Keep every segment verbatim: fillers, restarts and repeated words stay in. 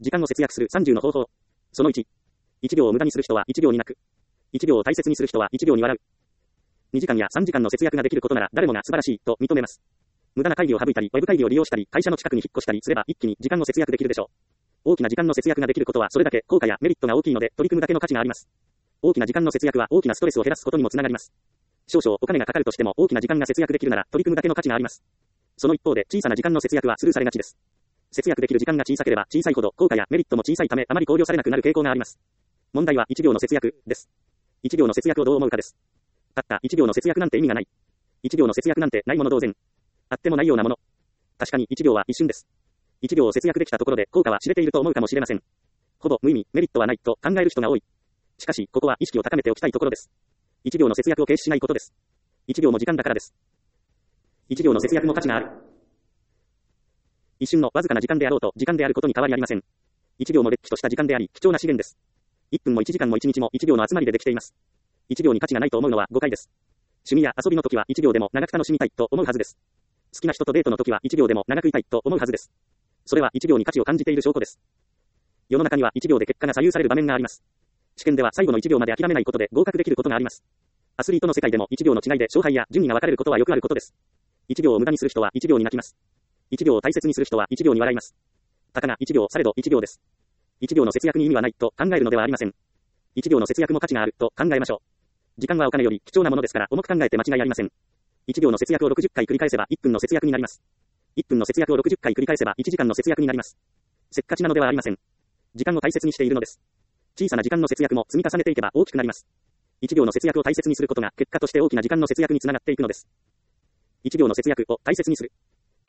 時間を節約するさんじゅうの方法。そのいち。いちびょうを無駄にする人はいちびょうに泣く。いちびょうを大切にする人はいちびょうに笑う。にじかんやさんじかんの節約ができることなら誰もが素晴らしいと認めます。無駄な会議を省いたり、ウェブ会議を利用したり、会社の近くに引っ越したりすれば一気に時間を節約できるでしょう。大きな時間の節約ができることはそれだけ効果やメリットが大きいので取り組むだけの価値があります。大きな時間の節約は大きなストレスを減らすことにもつながります。少々お金がかかるとしても大きな時間が節約できるなら取り組むだけの価値があります。その一方で小さな時間の節約はスルーされがちです。節約できる時間が小さければ小さいほど効果やメリットも小さいためあまり考慮されなくなる傾向があります。問題はいちびょうの節約です。いちびょうの節約をどう思うかです。たったいちびょうの節約なんて意味がない。いちびょうの節約なんてないもの同然。あってもないようなもの。確かにいちびょうは一瞬です。いちびょうを節約できたところで効果は知れていると思うかもしれません。ほぼ無意味、メリットはないと考える人が多い。しかし、ここは意識を高めておきたいところです。いちびょうの節約を軽視しないことです。いちびょうも時間だからです。いちびょうの節約も価値がある。一瞬のわずかな時間であろうと時間であることに変わりありません。いちびょうもれっきとした時間であり貴重な資源です。いっぷんもいちじかんもいちにちもいちびょうの集まりでできています。いちびょうに価値がないと思うのは誤解です。趣味や遊びの時はいちびょうでも長く楽しみたいと思うはずです。好きな人とデートの時はいちびょうでも長くいたいと思うはずです。それはいちびょうに価値を感じている証拠です。世の中にはいちびょうで結果が左右される場面があります。試験では最後のいちびょうまで諦めないことで合格できることがあります。アスリートの世界でもいちびょうの違いで勝敗や順位が分かれることはよくあることです。いちびょうを無駄にする人はいちびょうに泣きます。いちびょうを大切にする人はいちびょうに笑います。たかがいちびょうされどいちびょうです。いちびょうの節約に意味はないと考えるのではありません。いちびょうの節約も価値があると考えましょう。時間はお金より貴重なものですから重く考えて間違いありません。いちびょうの節約をろくじゅっかい繰り返せばいっぷんの節約になります。いっぷんの節約をろくじゅっかい繰り返せばいちじかんの節約になります。せっかちなのではありません。時間を大切にしているのです。小さな時間の節約も積み重ねていけば大きくなります。いちびょうの節約を大切にすることが結果として大きな時間の節約につながっていくのです。いちびょうの節約を大切にする。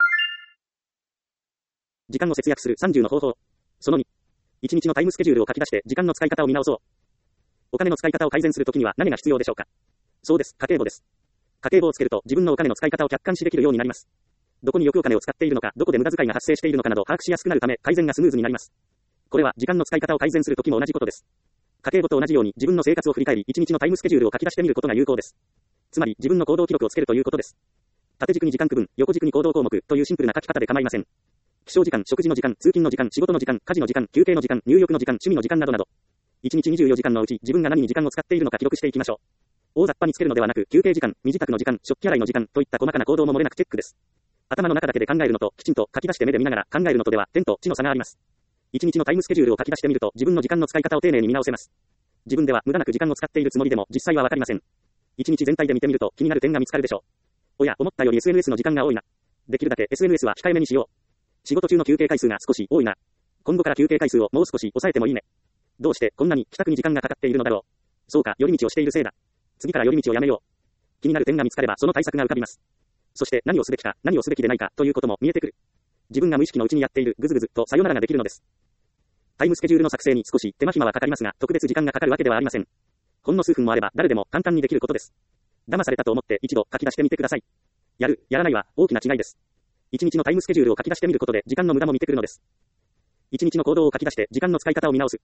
時間を節約するさんじゅうの方法。そのに。いちにちのタイムスケジュールを書き出して時間の使い方を見直そう。お金の使い方を改善するときには何が必要でしょうか。そうです。家計簿です。家計簿をつけると自分のお金の使い方を客観視できるようになります。どこによくお金を使っているのか、どこで無駄遣いが発生しているのかなど把握しやすくなるため改善がスムーズになります。これは時間の使い方を改善するときも同じことです。家計簿と同じように自分の生活を振り返りいちにちのタイムスケジュールを書き出してみることが有効です。つまり自分の行動記録をつけるということです。縦軸に時間区分、横軸に行動項目というシンプルな書き方で構いません。起床時間、食事の時間、通勤の時間、仕事の時間、家事の時間、休憩の時間、入浴の時間、趣味の時間などなど。いちにちにじゅうよじかんのうち自分が何に時間を使っているのか記録していきましょう。大雑把につけるのではなく休憩時間、身支度の時間、食器洗いの時間といった細かな行動も漏れなくチェックです。頭の中だけで考えるのときちんと書き出して目で見ながら考えるのとでは天と地の差があります。いちにちのタイムスケジュールを書き出してみると自分の時間の使い方を丁寧に見直せます。自分では無駄なく時間を使っているつもりでも実際はわかりません。いちにち全体で見てみると気になる点が見つかるでしょう。おや、思ったより エスエヌエス の時間が多いな。できるだけ エスエヌエス は控えめにしよう。仕事中の休憩回数が少し多いな。今後から休憩回数をもう少し抑えてもいいね。どうしてこんなに帰宅に時間がかかっているのだろう。そうか、寄り道をしているせいだ。次から寄り道をやめよう。気になる点が見つかればその対策が浮かびます。そして何をすべきか、何をすべきでないかということも見えてくる。自分が無意識のうちにやっているぐずぐずとさよならができるのです。タイムスケジュールの作成に少し手間暇はかかりますが、特別時間がかかるわけではありません。ほんの数分もあれば誰でも簡単にできることです。騙されたと思って一度書き出してみてください。やる、やらないは大きな違いです。いちにちのタイムスケジュールを書き出してみることで時間の無駄も見てくるのです。いちにちの行動を書き出して時間の使い方を見直す。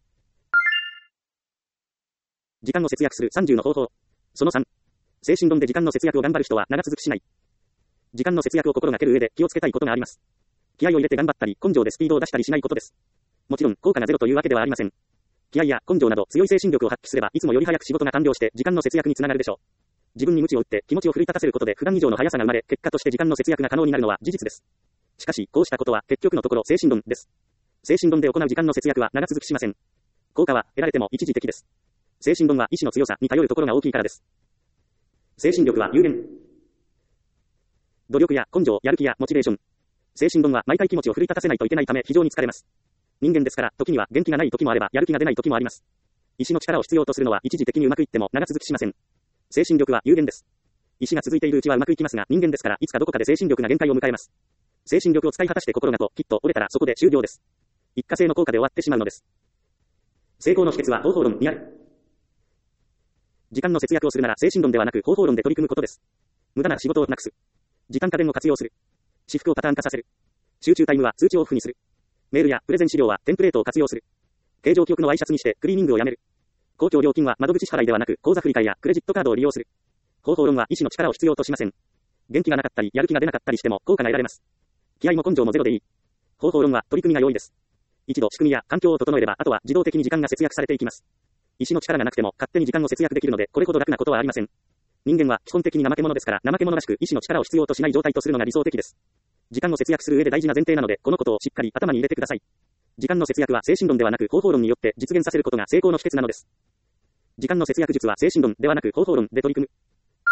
時間を節約するさんじゅうの方法。そのさん。精神論で時間の節約を頑張る人は長続きしない。時間の節約を心がける上で気をつけたいことがあります。気合を入れて頑張ったり、根性でスピードを出したりしないことです。もちろん効果がゼロというわけではありません。気合や根性など強い精神力を発揮すればいつもより早く仕事が完了して時間の節約につながるでしょう。自分に鞭を打って気持ちを奮い立たせることで普段以上の速さが生まれ、結果として時間の節約が可能になるのは事実です。しかしこうしたことは結局のところ精神論です。精神論で行う時間の節約は長続きしません。効果は得られても一時的です。精神論は意志の強さに頼るところが大きいからです。精神力は有限。努力や根性、やる気やモチベーション。精神論は毎回気持ちを奮い立たせないといけないため非常に疲れます。人間ですから時には元気がない時もあればやる気が出ない時もあります。意志の力を必要とするのは一時的にうまくいっても長続きしません。精神力は有限です。意志が続いているうちはうまくいきますが人間ですからいつかどこかで精神力が限界を迎えます。精神力を使い果たして心がときっと折れたらそこで終了です。一過性の効果で終わってしまうのです。成功の秘訣は方法論にある。時間の節約をするなら精神論ではなく方法論で取り組むことです。無駄な仕事をなくす。時間家電を活用する。私服をパターン化させる。集中タイムは通知をオフにする。メールやプレゼン資料はテンプレートを活用する。形状記憶のワイシャツにしてクリーニングをやめる。公共料金は窓口支払いではなく口座振替やクレジットカードを利用する。方法論は意志の力を必要としません。元気がなかったりやる気が出なかったりしても効果が得られます。気合も根性もゼロでいい。方法論は取り組みが容易です。 一度仕組みや環境を整えれば、あとは自動的に時間が節約されていきます。意志の力がなくても勝手に時間を節約できるので、これほど楽なことはありません。人間は基本的に怠け者ですから、怠け者らしく意志の力を必要としない状態とするのが理想的です。時間を節約する上で大事な前提なので、このことをしっかり頭に入れてください。時間の節約は精神論ではなく方法論によって実現させることが成功の秘訣なのです。時間の節約術は精神論ではなく方法論で取り組む。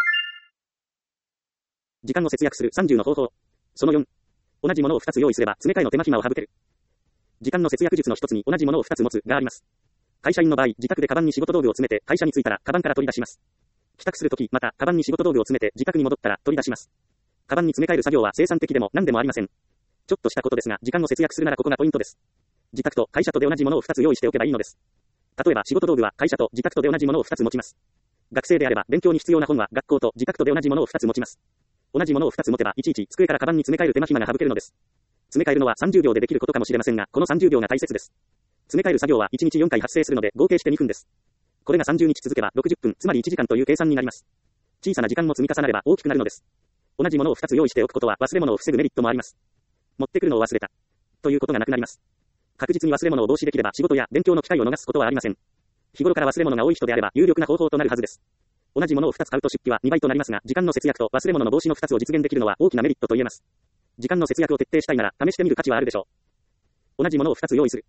時間を節約するさんじゅうの方法。そのよん。同じものをふたつ用意すれば詰め替えの手間暇を省ける。時間の節約術の一つに同じものをふたつ持つがあります。会社員の場合、自宅でカバンに仕事道具を詰めて会社に着いたらカバンから取り出します。帰宅するとき、またカバンに仕事道具を詰めて自宅に戻ったら取り出します。カバンに詰め替える作業は生産的でも何でもありません。ちょっとしたことですが、時間を節約するならここがポイントです。自宅と会社とで同じものをふたつ用意しておけばいいのです。例えば仕事道具は会社と自宅とで同じものをふたつ持ちます。学生であれば勉強に必要な本は学校と自宅とで同じものをふたつ持ちます。同じものをふたつ持てばいちいち机からカバンに詰め替える手間暇が省けるのです。詰め替えるのはさんじゅうびょうでできることかもしれませんが、このさんじゅうびょうが大切です。詰め替える作業はいちにちよんかい発生するので合計してにふんです。これがさんじゅうにち続けばろくじゅっぷん、つまりいちじかんという計算になります。小さな時間も積み重なれば大きくなるのです。同じものをふたつ用意しておくことは忘れ物を防ぐメリットもあります。持ってくるのを忘れたということがなくなります。確実に忘れ物を防止できれば仕事や勉強の機会を逃すことはありません。日頃から忘れ物が多い人であれば有力な方法となるはずです。同じものをふたつ買うと出費はにばいとなりますが、時間の節約と忘れ物の防止のふたつを実現できるのは大きなメリットと言えます。時間の節約を徹底したいなら試してみる価値はあるでしょう。同じものをふたつ用意する。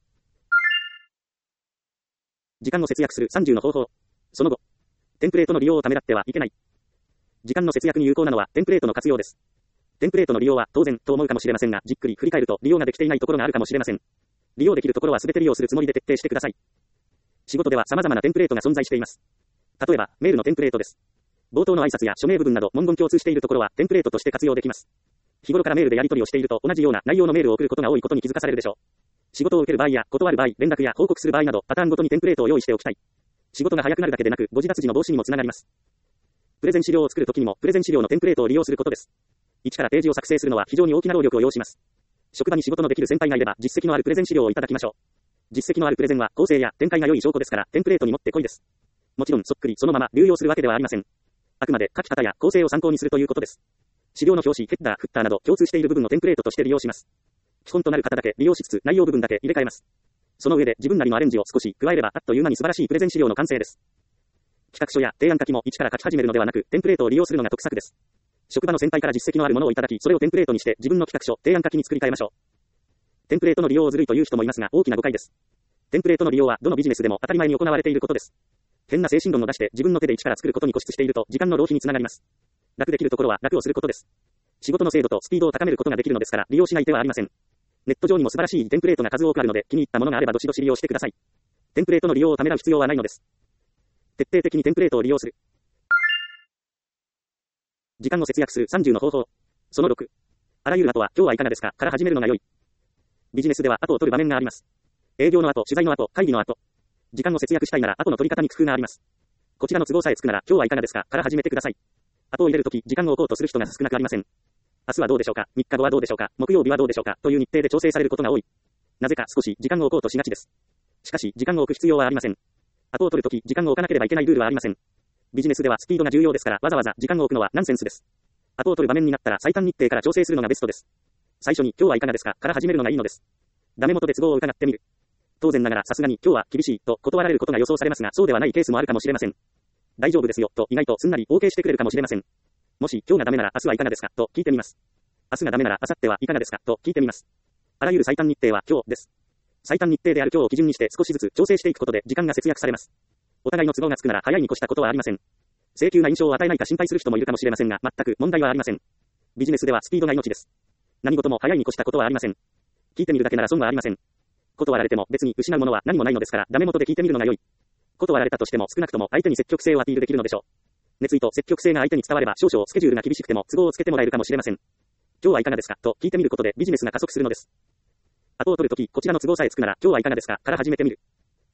時間を節約するさんじゅうの方法。そのご。テンプレートの利用をためらってはいけない。時間の節約に有効なのはテンプレートの活用です。テンプレートの利用は当然と思うかもしれませんが、じっくり振り返ると利用ができていないところがあるかもしれません。利用できるところは全て利用するつもりで徹底してください。仕事では様々なテンプレートが存在しています。例えば、メールのテンプレートです。冒頭の挨拶や署名部分など文言共通しているところはテンプレートとして活用できます。日頃からメールでやり取りをしていると同じような内容のメールを送ることが多いことに気づかされるでしょう。仕事を受ける場合や断る場合、連絡や報告する場合などパターンごとにテンプレートを用意しておきたい。仕事が早くなるだけでなく誤字脱字の防止にもつながります。プレゼン資料を作るときにもプレゼン資料のテンプレートを利用することです。一からページを作成するのは非常に大きな労力を要します。職場に仕事のできる先輩がいれば実績のあるプレゼン資料をいただきましょう。実績のあるプレゼンは構成や展開が良い証拠ですからテンプレートに持ってこいです。もちろんそっくりそのまま流用するわけではありません。あくまで書き方や構成を参考にするということです。資料の表紙、ヘッダー、フッターなど共通している部分のテンプレートとして利用します。基本となる方だけ利用しつつ内容部分だけ入れ替えます。その上で自分なりのアレンジを少し加えればあっという間に素晴らしいプレゼン資料の完成です。企画書や提案書きも一から書き始めるのではなくテンプレートを利用するのが得策です。職場の先輩から実績のあるものをいただき、それをテンプレートにして自分の企画書、提案書きに作り変えましょう。テンプレートの利用をずるいという人もいますが大きな誤解です。テンプレートの利用はどのビジネスでも当たり前に行われていることです。変な精神論を出して自分の手で一から作ることに固執していると時間の浪費につながります。楽できるところは楽をすることです。仕事の精度とスピードを高めることができるのですから利用しない手はありません。ネット上にも素晴らしいテンプレートが数多くあるので気に入ったものがあればどしどし利用してください。テンプレートの利用をためらう必要はないのです。徹底的にテンプレートを利用する。時間を節約するさんじゅうの方法。そのろく。あらゆる後は今日はいかがですかから始めるのが良い。ビジネスでは後を取る場面があります。営業の後、取材の後、会議の後。時間を節約したいなら後の取り方に工夫があります。こちらの都合さえつくなら今日はいかがですかから始めてください。後を入れるとき時間を置こうとする人が少なくありません。明日はどうでしょうか、みっかごはどうでしょうか、木曜日はどうでしょうかという日程で調整されることが多い。なぜか少し時間を置こうとしがちです。しかし時間を置く必要はありません。後を取るとき時間を置かなければいけないルールはありません。ビジネスではスピードが重要ですからわざわざ時間を置くのはナンセンスです。後を取る場面になったら最短日程から調整するのがベストです。最初に今日はいかがですかから始めるのがいいのです。ダメ元で都合を伺ってみる。当然ながらさすがに今日は厳しいと断られることが予想されますがそうではないケースもあるかもしれません。大丈夫ですよと意外とすんなり OK してくれるかもしれません。もし今日がダメなら明日はいかがですかと聞いてみます。明日がダメなら明後日はいかがですかと聞いてみます。あらゆる最短日程は今日です。最短日程である今日を基準にして少しずつ調整していくことで時間が節約されます。お互いの都合がつくなら早いに越したことはありません。請求な印象を与えないか心配する人もいるかもしれませんが全く問題はありません。ビジネスではスピードが命です。何事も早いに越したことはありません。聞いてみるだけなら損はありません。断られても別に失うものは何もないのですからダメ元で聞いてみるのが良い。断られたとしても少なくとも相手に積極性をアピールできるのでしょう。熱意と積極性が相手に伝われば少々スケジュールが厳しくても都合をつけてもらえるかもしれません。今日はいかがですかと聞いてみることでビジネスが加速するのです。後を取るときこちらの都合さえつくなら今日はいかがですかから始めてみる。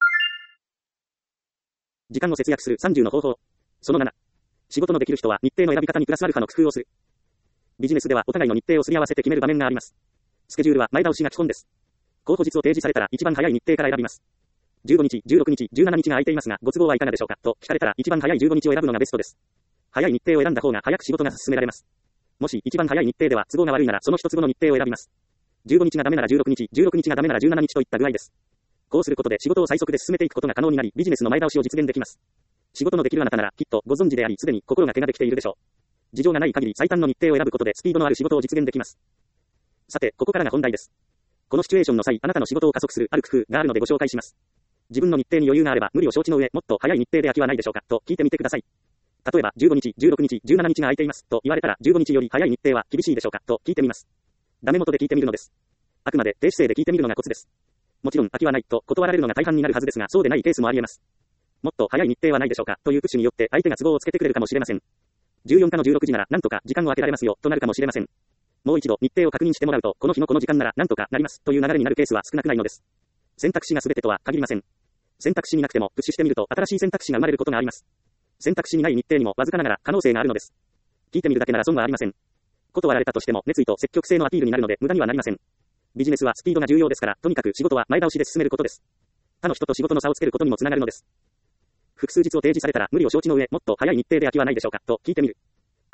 時間を節約するさんじゅうの方法。そのなな。仕事のできる人は日程の選び方にプラスアルファの工夫をする。ビジネスではお互いの日程をすり合わせて決める場面があります。スケジュールは前倒しが基本です。候補日を提示されたら一番早い日程から選びます。じゅうごにち、じゅうろくにち、じゅうしちにちが空いていますがご都合はいかがでしょうかと聞かれたら一番早いじゅうごにちを選ぶのがベストです。早い日程を選んだ方が早く仕事が進められます。もし一番早い日程では都合が悪いならその一つ後の日程を選びます。 じゅうごにちがダメならじゅうろくにち、じゅうろくにちがダメならじゅうしちにちといった具合です。こうすることで仕事を最速で進めていくことが可能になり、ビジネスの前倒しを実現できます。仕事のできるあなたなら、きっとご存知であり、すでに心がけができているでしょう。事情がない限り最短の日程を選ぶことでスピードのある仕事を実現できます。さて、ここからが本題です。このシチュエーションの際、あなたの仕事を加速するある工夫があるのでご紹介します。自分の日程に余裕があれば、無理を承知の上、もっと早い日程で空きはないでしょうか、と聞いてみてください。例えば、じゅうごにち、じゅうろくにち、じゅうしちにちが空いています、と言われたら、じゅうごにちより早い日程は厳しいでしょうか、と聞いてみます。ダメ元で聞いてみるのです。あくまで低姿勢で聞いてみるのがコツです。もちろん空きはないと断られるのが大半になるはずですが、そうでないケースもあり得ます。もっと早い日程はないでしょうか、というプッシュによって相手が都合をつけてくれるかもしれません。じゅうよっかのじゅうろくじならなんとか時間を空けられますよ、となるかもしれません。もう一度日程を確認してもらうと、この日のこの時間ならなんとかなります、という流れになるケースは少なくないのです。選択肢が全てとは限りません。選択肢になくてもプッシュしてみると新しい選択肢が生まれることがあります。選択肢にない日程にもわずかながら可能性があるのです。聞いてみるだけなら損はありません。断られたとしても熱意と積極性のアピールになるので無駄にはなりません。ビジネスはスピードが重要ですから、とにかく仕事は前倒しで進めることです。他の人と仕事の差をつけることにもつながるのです。複数日を提示されたら無理を承知の上、もっと早い日程で空きはないでしょうか、と聞いてみる。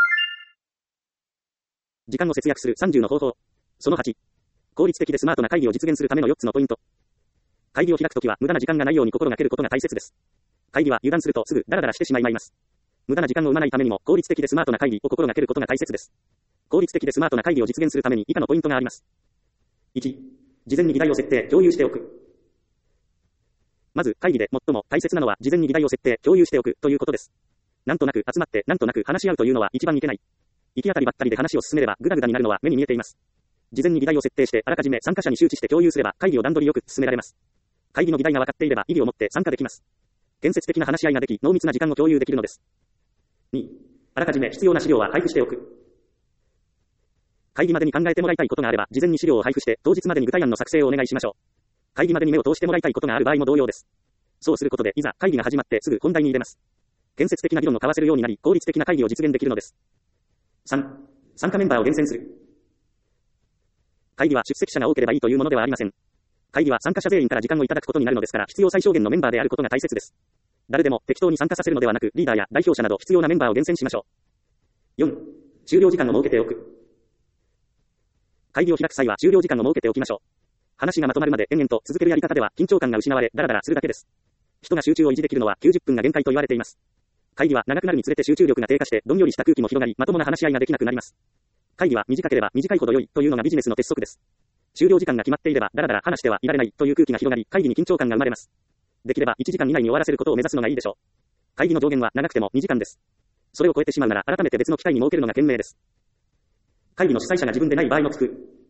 時間を節約するさんじゅうの方法。そのはち。効率的でスマートな会議を実現するためのよっつのポイント。会議を開くときは無駄な時間がないように心がけることが大切です。会議は油断するとすぐダラダラしてしまいます。無駄な時間を生まないためにも効率的でスマートな会議を心がけることが大切です。効率的でスマートな会議を実現するために以下のポイントがあります。いち. 事前に議題を設定、共有しておく。まず、会議で最も大切なのは事前に議題を設定、共有しておくということです。なんとなく集まってなんとなく話し合うというのは一番いけない。行き当たりばったりで話を進めればグダグダになるのは目に見えています。事前に議題を設定してあらかじめ参加者に周知して共有すれば会議を段取りよく進められます。会議の議題が分かっていれば意義を持って参加できます。建設的な話し合いができ濃密な時間を共有できるのです。に. あらかじめ必要な資料は配布しておく。会議までに考えてもらいたいことがあれば事前に資料を配布して当日までに具体案の作成をお願いしましょう。会議までに目を通してもらいたいことがある場合も同様です。そうすることでいざ会議が始まってすぐ本題に入れます。建設的な議論を交わせるようになり効率的な会議を実現できるのです。さん. 参加メンバーを厳選する。会議は出席者が多ければいいというものではありません。会議は参加者全員から時間をいただくことになるのですから必要最小限のメンバーであることが大切です。誰でも適当に参加させるのではなくリーダーや代表者など必要なメンバーを厳選しましょう。よん. 終了時間を設けておく。会議を開く際は終了時間を設けておきましょう。話がまとまるまで延々と続けるやり方では緊張感が失われダラダラするだけです。人が集中を維持できるのはきゅうじゅっぷんが限界と言われています。会議は長くなるにつれて集中力が低下してどんよりした空気も広がりまともな話し合いができなくなります。会議は短ければ短いほど良いというのがビジネスの鉄則です。終了時間が決まっていればダラダラ話してはいられないという空気が広がり会議に緊張感が生まれます。できればいちじかん以内に終わらせることを目指すのがいいでしょう。会議の上限は長くてもにじかんです。それを超えてしまうなら改めて別の機会に設けるのが賢明です。会議の主催者が自分でない場合の工夫。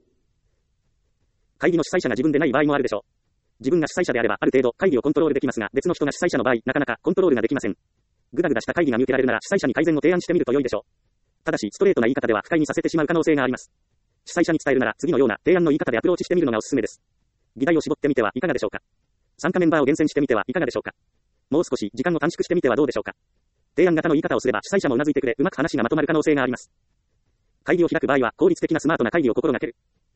会議の主催者が自分でない場合もあるでしょう。自分が主催者であればある程度会議をコントロールできますが別の人が主催者の場合なかなかコントロールができません。ぐだぐだした会議が見受けられるなら主催者に改善を提案してみると良いでしょう。ただしストレートな言い方では不快にさせてしまう可能性があります。主催者に伝えるなら次のような提案の言い方でアプローチしてみるのがおすすめです。議題を絞ってみてはいかがでしょうか。参加メンバーを厳選してみてはいかがでしょうか。もう少し時間を短縮してみてはどうでしょうか。提案型の言い方をすれば主催者もうなずいてくれうまく話がまとまる可能性があります。会議を開く場合は効率的なスマートな会議を心がける。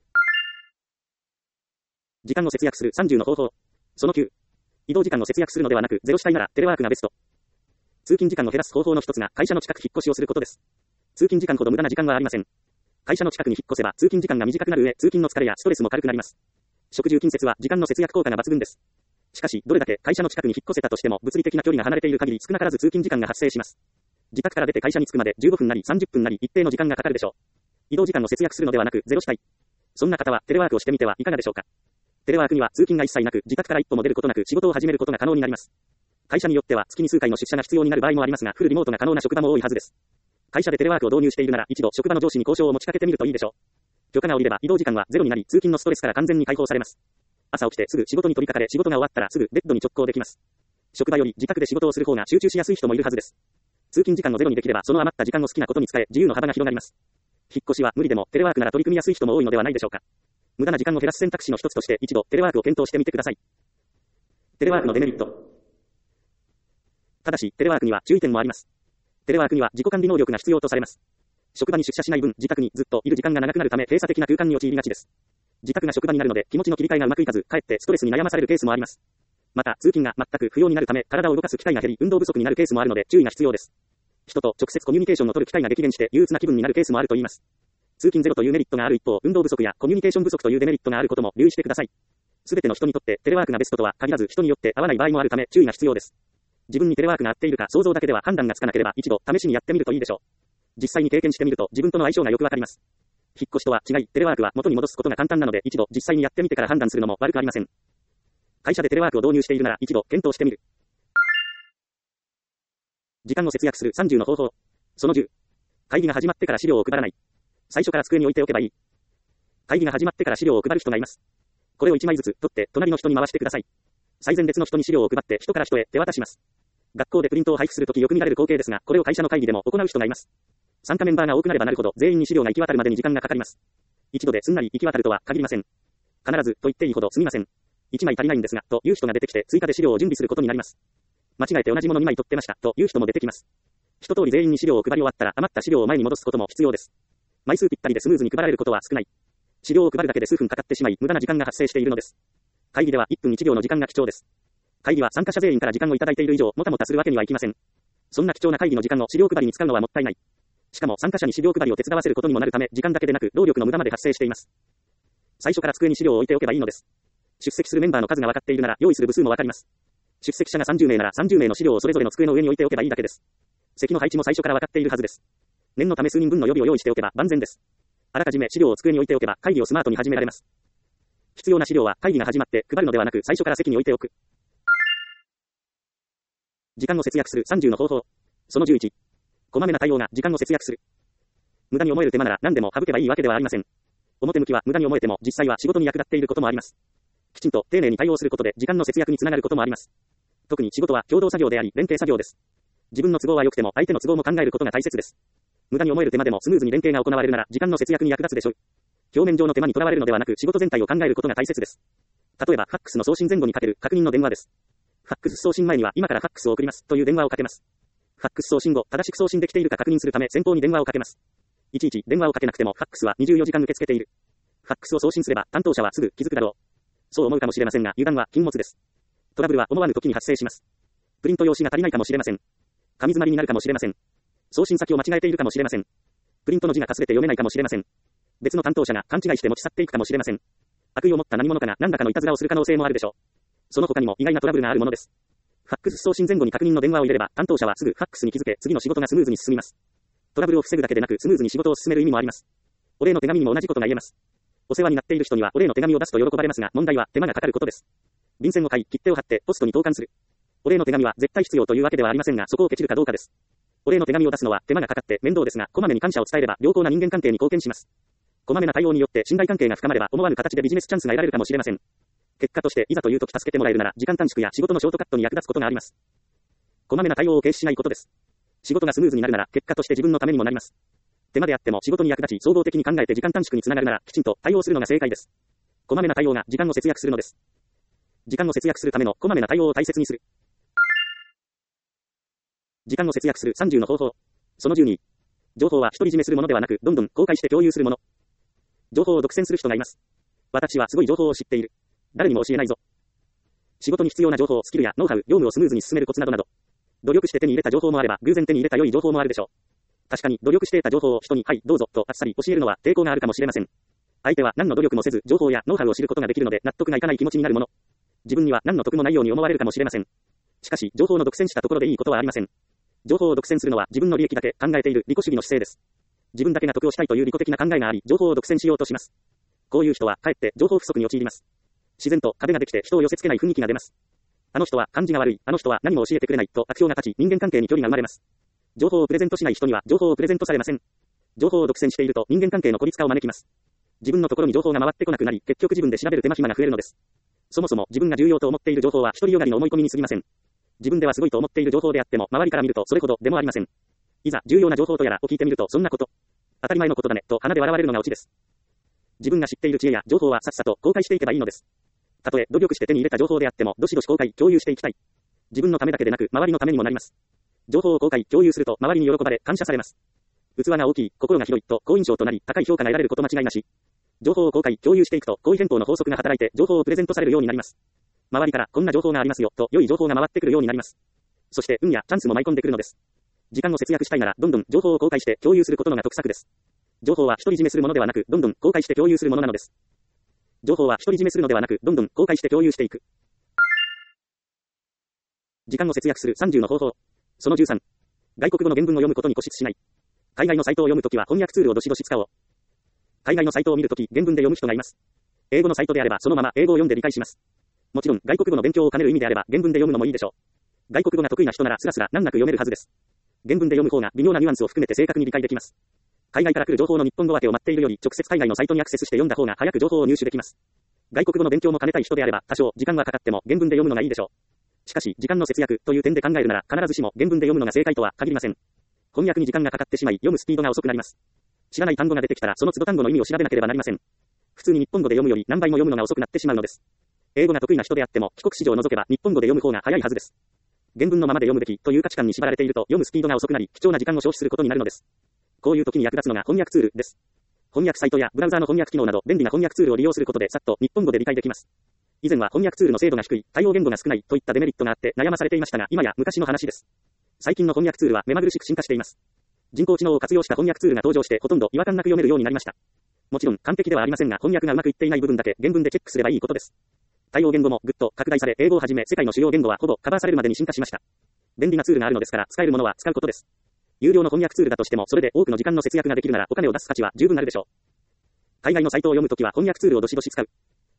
時間を節約するさんじゅうの方法。そのきゅう。移動時間を節約するのではなくゼロしたいならテレワークがベスト。通勤時間を減らす方法の一つが会社の近く引っ越しをすることです。通勤時間ほど無駄な時間はありません。会社の近くに引っ越せば通勤時間が短くなる上、通勤の疲れやストレスも軽くなります。食住近接は時間の節約効果が抜群です。しかし、どれだけ会社の近くに引っ越せたとしても物理的な距離が離れている限り少なからず通勤時間が発生します。自宅から出て会社に着くまでじゅうごふんなりさんじゅっぷんなり一定の時間がかかるでしょう。移動時間を節約するのではなくゼロしたい。そんな方はテレワークをしてみてはいかがでしょうか。テレワークには通勤が一切なく自宅から一歩も出ることなく仕事を始めることが可能になります。会社によっては月に数回の出社が必要になる場合もありますがフルリモートが可能な職場も多いはずです。会社でテレワークを導入しているなら一度職場の上司に交渉を持ちかけてみるといいでしょう。許可が下りれば移動時間はゼロになり通勤のストレスから完全に解放されます。朝起きてすぐ仕事に取り掛かれ仕事が終わったらすぐベッドに直行できます。職場より自宅で仕事をする方が集中しやすい人もいるはずです。通勤時間をゼロにできればその余った時間を好きなことに使え自由の幅が広がります。引っ越しは無理でもテレワークなら取り組みやすい人も多いのではないでしょうか。無駄な時間を減らす選択肢の一つとして一度テレワークを検討してみてください。テレワークのデメリット。ただしテレワークには注意点もあります。テレワークには自己管理能力が必要とされます。職場に出社しない分自宅にずっといる時間が長くなるため閉鎖的な空間に陥りがちです。自宅が職場になるので気持ちの切り替えがうまくいかずかえってストレスに悩まされるケースもあります。また通勤が全く不要になるため体を動かす機会が減り運動不足になるケースもあるので注意が必要です。人と直接コミュニケーションを取る機会が激減して憂鬱な気分になるケースもあると言います。 通勤ゼロというメリットがある一方、運動不足やコミュニケーション不足というデメリットがあることも留意してください。すべての人にとってテレワークがベストとは限らず、人によって合わない場合もあるため注意が必要です。自分にテレワークが合っているか想像だけでは判断がつかなければ一度試しにやってみるといいでしょう。実際に経験してみると自分との相性がよくわかります。引っ越しとは違い、テレワークは元に戻すことが簡単なので一度実際にやってみてから判断するのも悪くありません。会社でテレワークを導入しているなら一度検討してみる。時間を節約するさんじゅうの方法。そのじゅう。会議が始まってから資料を配らない。最初から机に置いておけばいい。会議が始まってから資料を配る人がいます。これをいちまいずつ取って隣の人に回してください。最前列の人に資料を配って人から人へ手渡します。学校でプリントを配布するときよく見られる光景ですが、これを会社の会議でも行う人がいます。参加メンバーが多くなればなるほど全員に資料が行き渡るまでに時間がかかります。一度ですんなり行き渡るとは限りません。必ずと言っていいほどすみません。いちまい足りないんですが、という人が出てきて追加で資料を準備することになります。間違えて同じものにまい取ってました、という人も出てきます。一通り全員に資料を配り終わったら余った資料を前に戻すことも必要です。枚数ぴったりでスムーズに配られることは少ない。資料を配るだけで数分かかってしまい、無駄な時間が発生しているのです。会議ではいっぷんいちびょうの時間が貴重です。会議は参加者全員から時間をいただいている以上、もたもたするわけにはいきません。そんな貴重な会議の時間を資料配りに使うのはもったいない。しかも参加者に資料配りを手伝わせることにもなるため、時間だけでなく労力の無駄まで発生しています。最初から机に資料を置いておけばいいのです。出席するメンバーの数が分かっているなら、用意する部数も分かります。出席者がさんじゅうめいならさんじゅうめいの資料をそれぞれの机の上に置いておけばいいだけです。席の配置も最初から分かっているはずです。念のため数人分の予備を用意しておけば万全です。あらかじめ資料を机に置いておけば会議をスマートに始められます。必要な資料は会議が始まって配るのではなく最初から席に置いておく。時間を節約するさんじゅうの方法。そのじゅういち。こまめな対応が時間を節約する。無駄に思える手間なら何でも省けばいいわけではありません。表向きは無駄に思えても実際は仕事に役立っていることもあります。きちんと丁寧に対応することで時間の節約につながることもあります。特に仕事は共同作業であり連携作業です。自分の都合は良くても相手の都合も考えることが大切です。無駄に思える手間でもスムーズに連携が行われるなら時間の節約に役立つでしょう。表面上の手間にとらわれるのではなく仕事全体を考えることが大切です。例えばファックスの送信前後にかける確認の電話です。ファックス送信前には今からファックスを送りますという電話をかけます。ファックス送信後、正しく送信できているか確認するため先方に電話をかけます。いちいち電話をかけなくてもファックスはにじゅうよじかん受け付けている。ファックスを送信すれば担当者はすぐ気づくだろう。そう思うかもしれませんが油断は禁物です。トラブルは思わぬ時に発生します。プリント用紙が足りないかもしれません。紙詰まりになるかもしれません。送信先を間違えているかもしれません。プリントの字がかすれて読めないかもしれません。別の担当者が勘違いして持ち去っていくかもしれません。悪意を持った何者かが何らかのいたずらをする可能性もあるでしょう。その他にも意外なトラブルがあるものです。ファックス送信前後に確認の電話を入れれば担当者はすぐファックスに気づけ次の仕事がスムーズに進みます。トラブルを防ぐだけでなくスムーズに仕事を進める意味もあります。お礼の手紙にも同じことが言えます。お世話になっている人にはお礼の手紙を出すと喜ばれますが問題は手間がかかることです。便箋を買い切手を貼ってポストに投函する。お礼の手紙は絶対必要というわけではありませんがそこをケチるかどうかです。お礼の手紙を出すのは手間がかかって面倒ですがこまめに感謝を伝えれば良好な人間関係に貢献します。こまめな対応によって信頼関係が深まれば思わぬ形でビジネスチャンスが得られるかもしれません。結果としていざという時助けてもらえるなら時間短縮や仕事のショートカットに役立つことがあります。こまめな対応を軽視しないことです。仕事がスムーズになるなら結果として自分のためにもなります。手間であっても仕事に役立ち総合的に考えて時間短縮につながるならきちんと対応するのが正解です。こまめな対応が時間を節約するのです。時間を節約するためのこまめな対応を大切にする。時間を節約するさんじゅうの方法。そのじゅうに。情報は独り占めするものではなくどんどん公開して共有するもの。情報を独占する人がいます。私はすごい情報を知っている。誰にも教えないぞ。仕事に必要な情報、スキルやノウハウ、業務をスムーズに進めるコツなどなど。努力して手に入れた情報もあれば、偶然手に入れた良い情報もあるでしょう。確かに、努力して得た情報を人に、はい、どうぞ、とあっさり教えるのは抵抗があるかもしれません。相手は何の努力もせず、情報やノウハウを知ることができるので、納得がいかない気持ちになるもの。自分には何の得もないように思われるかもしれません。しかし、情報の独占したところでいいことはありません。情報を独占するのは自分の利益だけ考えている利己主義の姿勢です。自分だけが得をしたいという利己的な考えがあり、情報を独占しようとします。こういう人は、かえって情報不足に陥ります。自然と壁ができて人を寄せ付けない雰囲気が出ます。あの人は感じが悪い、あの人は何も教えてくれないと悪評が立ち、人間関係に距離が生まれます。情報をプレゼントしない人には情報をプレゼントされません。情報を独占していると人間関係の孤立化を招きます。自分のところに情報が回ってこなくなり、結局自分で調べる手間暇が増えるのです。そもそも自分が重要と思っている情報は独りよがりの思い込みに過ぎません。自分ではすごいと思っている情報であっても、周りから見るとそれほどでもありません。いざ重要な情報とやらを聞いてみると、そんなこと、当たり前のことだねと鼻で笑われるのがオチです。自分が知っている知恵や情報はさっさと公開していけばいいのです。たとえ努力して手に入れた情報であっても、どしどし公開、共有していきたい。自分のためだけでなく、周りのためにもなります。情報を公開、共有すると、周りに喜ばれ、感謝されます。器が大きい、心が広いと、好印象となり、高い評価が得られること間違いなし。情報を公開、共有していくと、好意変更の法則が働いて、情報をプレゼントされるようになります。周りから、こんな情報がありますよ、と、良い情報が回ってくるようになります。そして、運やチャンスも舞い込んでくるのです。時間を節約したいなら、どんどん情報を公開して共有することのが得策です。 情報は独り占めするものではなく、どんどん公開して共有するものなのです。情報は独り占めするのではなく、どんどん公開して共有していく。時間を節約するさんじゅうの方法。そのじゅうさん。外国語の原文を読むことに固執しない。海外のサイトを読むときは翻訳ツールをどしどし使おう。海外のサイトを見るとき、原文で読む人がいます。英語のサイトであればそのまま英語を読んで理解します。もちろん、外国語の勉強を兼ねる意味であれば原文で読むのもいいでしょう。外国語が得意な人ならスラスラ難なく読めるはずです。原文で読む方が微妙なニュアンスを含めて正確に理解できます。海外から来る情報の日本語分けを待っているより、直接海外のサイトにアクセスして読んだ方が早く情報を入手できます。外国語の勉強も兼ねたい人であれば、多少時間はかかっても原文で読むのがいいでしょう。しかし、時間の節約という点で考えるなら、必ずしも原文で読むのが正解とは限りません。翻訳に時間がかかってしまい、読むスピードが遅くなります。知らない単語が出てきたら、その都度単語の意味を調べなければなりません。普通に日本語で読むより何倍も読むのが遅くなってしまうのです。英語が得意な人であっても、帰国子女を除けば日本語で読む方が早いはずです。原文のままで読むべきという価値観に縛られていると、読むスピードが遅くなり、貴重な時間を消費することになるのです。こういう時に役立つのが翻訳ツールです。翻訳サイトやブラウザーの翻訳機能など便利な翻訳ツールを利用することでさっと日本語で理解できます。以前は翻訳ツールの精度が低い、対応言語が少ないといったデメリットがあって悩まされていましたが、今や昔の話です。最近の翻訳ツールは目まぐるしく進化しています。人工知能を活用した翻訳ツールが登場してほとんど違和感なく読めるようになりました。もちろん完璧ではありませんが、翻訳がうまくいっていない部分だけ原文でチェックすればいいことです。対応言語もぐっと拡大され、英語をはじめ世界の主要言語はほぼカバーされるまでに進化しました。便利なツールがあるのですから、使えるものは使うことです。有料の翻訳ツールだとしても、それで多くの時間の節約ができるならお金を出す価値は十分あるでしょう。海外のサイトを読むときは翻訳ツールをどしどし使う。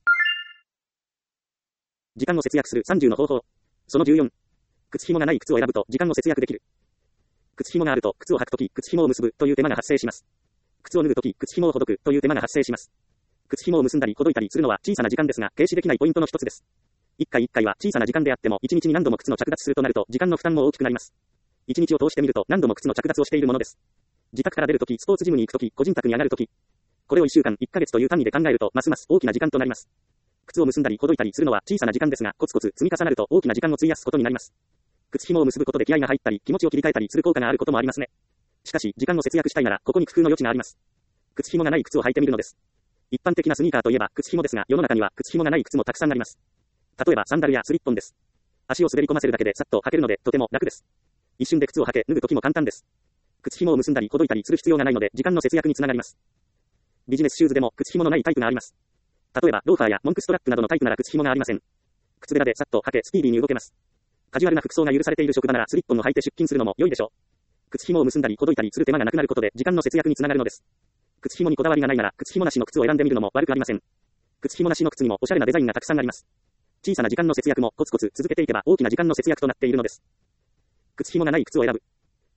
時間を節約するさんじゅうの方法。そのじゅうよん。靴紐がない靴を選ぶと時間を節約できる。靴紐があると靴を履くとき、靴紐を結ぶという手間が発生します。靴を脱ぐとき、靴紐をほどくという手間が発生します。靴紐を結んだりほどいたりするのは小さな時間ですが、軽視できないポイントの一つです。一回一回は小さな時間であっても、一日に何度も靴の着脱するとなると時間の負担も大きくなります。一日を通してみると何度も靴の着脱をしているものです。自宅から出るとき、スポーツジムに行くとき、個人宅に上がるとき、これをいっしゅうかん、いっかげつという単位で考えると、ますます大きな時間となります。靴を結んだりほどいたりするのは小さな時間ですが、コツコツ積み重なると大きな時間を費やすことになります。靴紐を結ぶことで気合が入ったり、気持ちを切り替えたりする効果があることもありますね。しかし、時間を節約したいなら、ここに工夫の余地があります。靴紐がない靴を履いてみるのです。一般的なスニーカーといえば靴紐ですが、世の中には靴紐がない靴もたくさんあります。例えばサンダルやスリッポンです。足を滑り込ませるだけでさっと履けるので、とても楽です。一瞬で靴を履け、脱ぐときも簡単です。靴紐を結んだりほどいたりする必要がないので、時間の節約につながります。ビジネスシューズでも靴紐のないタイプがあります。例えば、ローファーやモンクストラップなどのタイプなら靴紐がありません。靴べらでさっと履け、スピーディーに動けます。カジュアルな服装が許されている職場ならスリッポンを履いて出勤するのも良いでしょう。靴紐を結んだりほどいたりする手間がなくなることで時間の節約につながるのです。靴紐にこだわりがないなら、靴紐なしの靴を選んでみるのも悪くありません。靴紐なしの靴にもおしゃれなデザインがたくさんあります。小さな時間の節約もコツコツ続けていけば大きな時間の節約となっているのです。靴紐がない靴を選ぶ。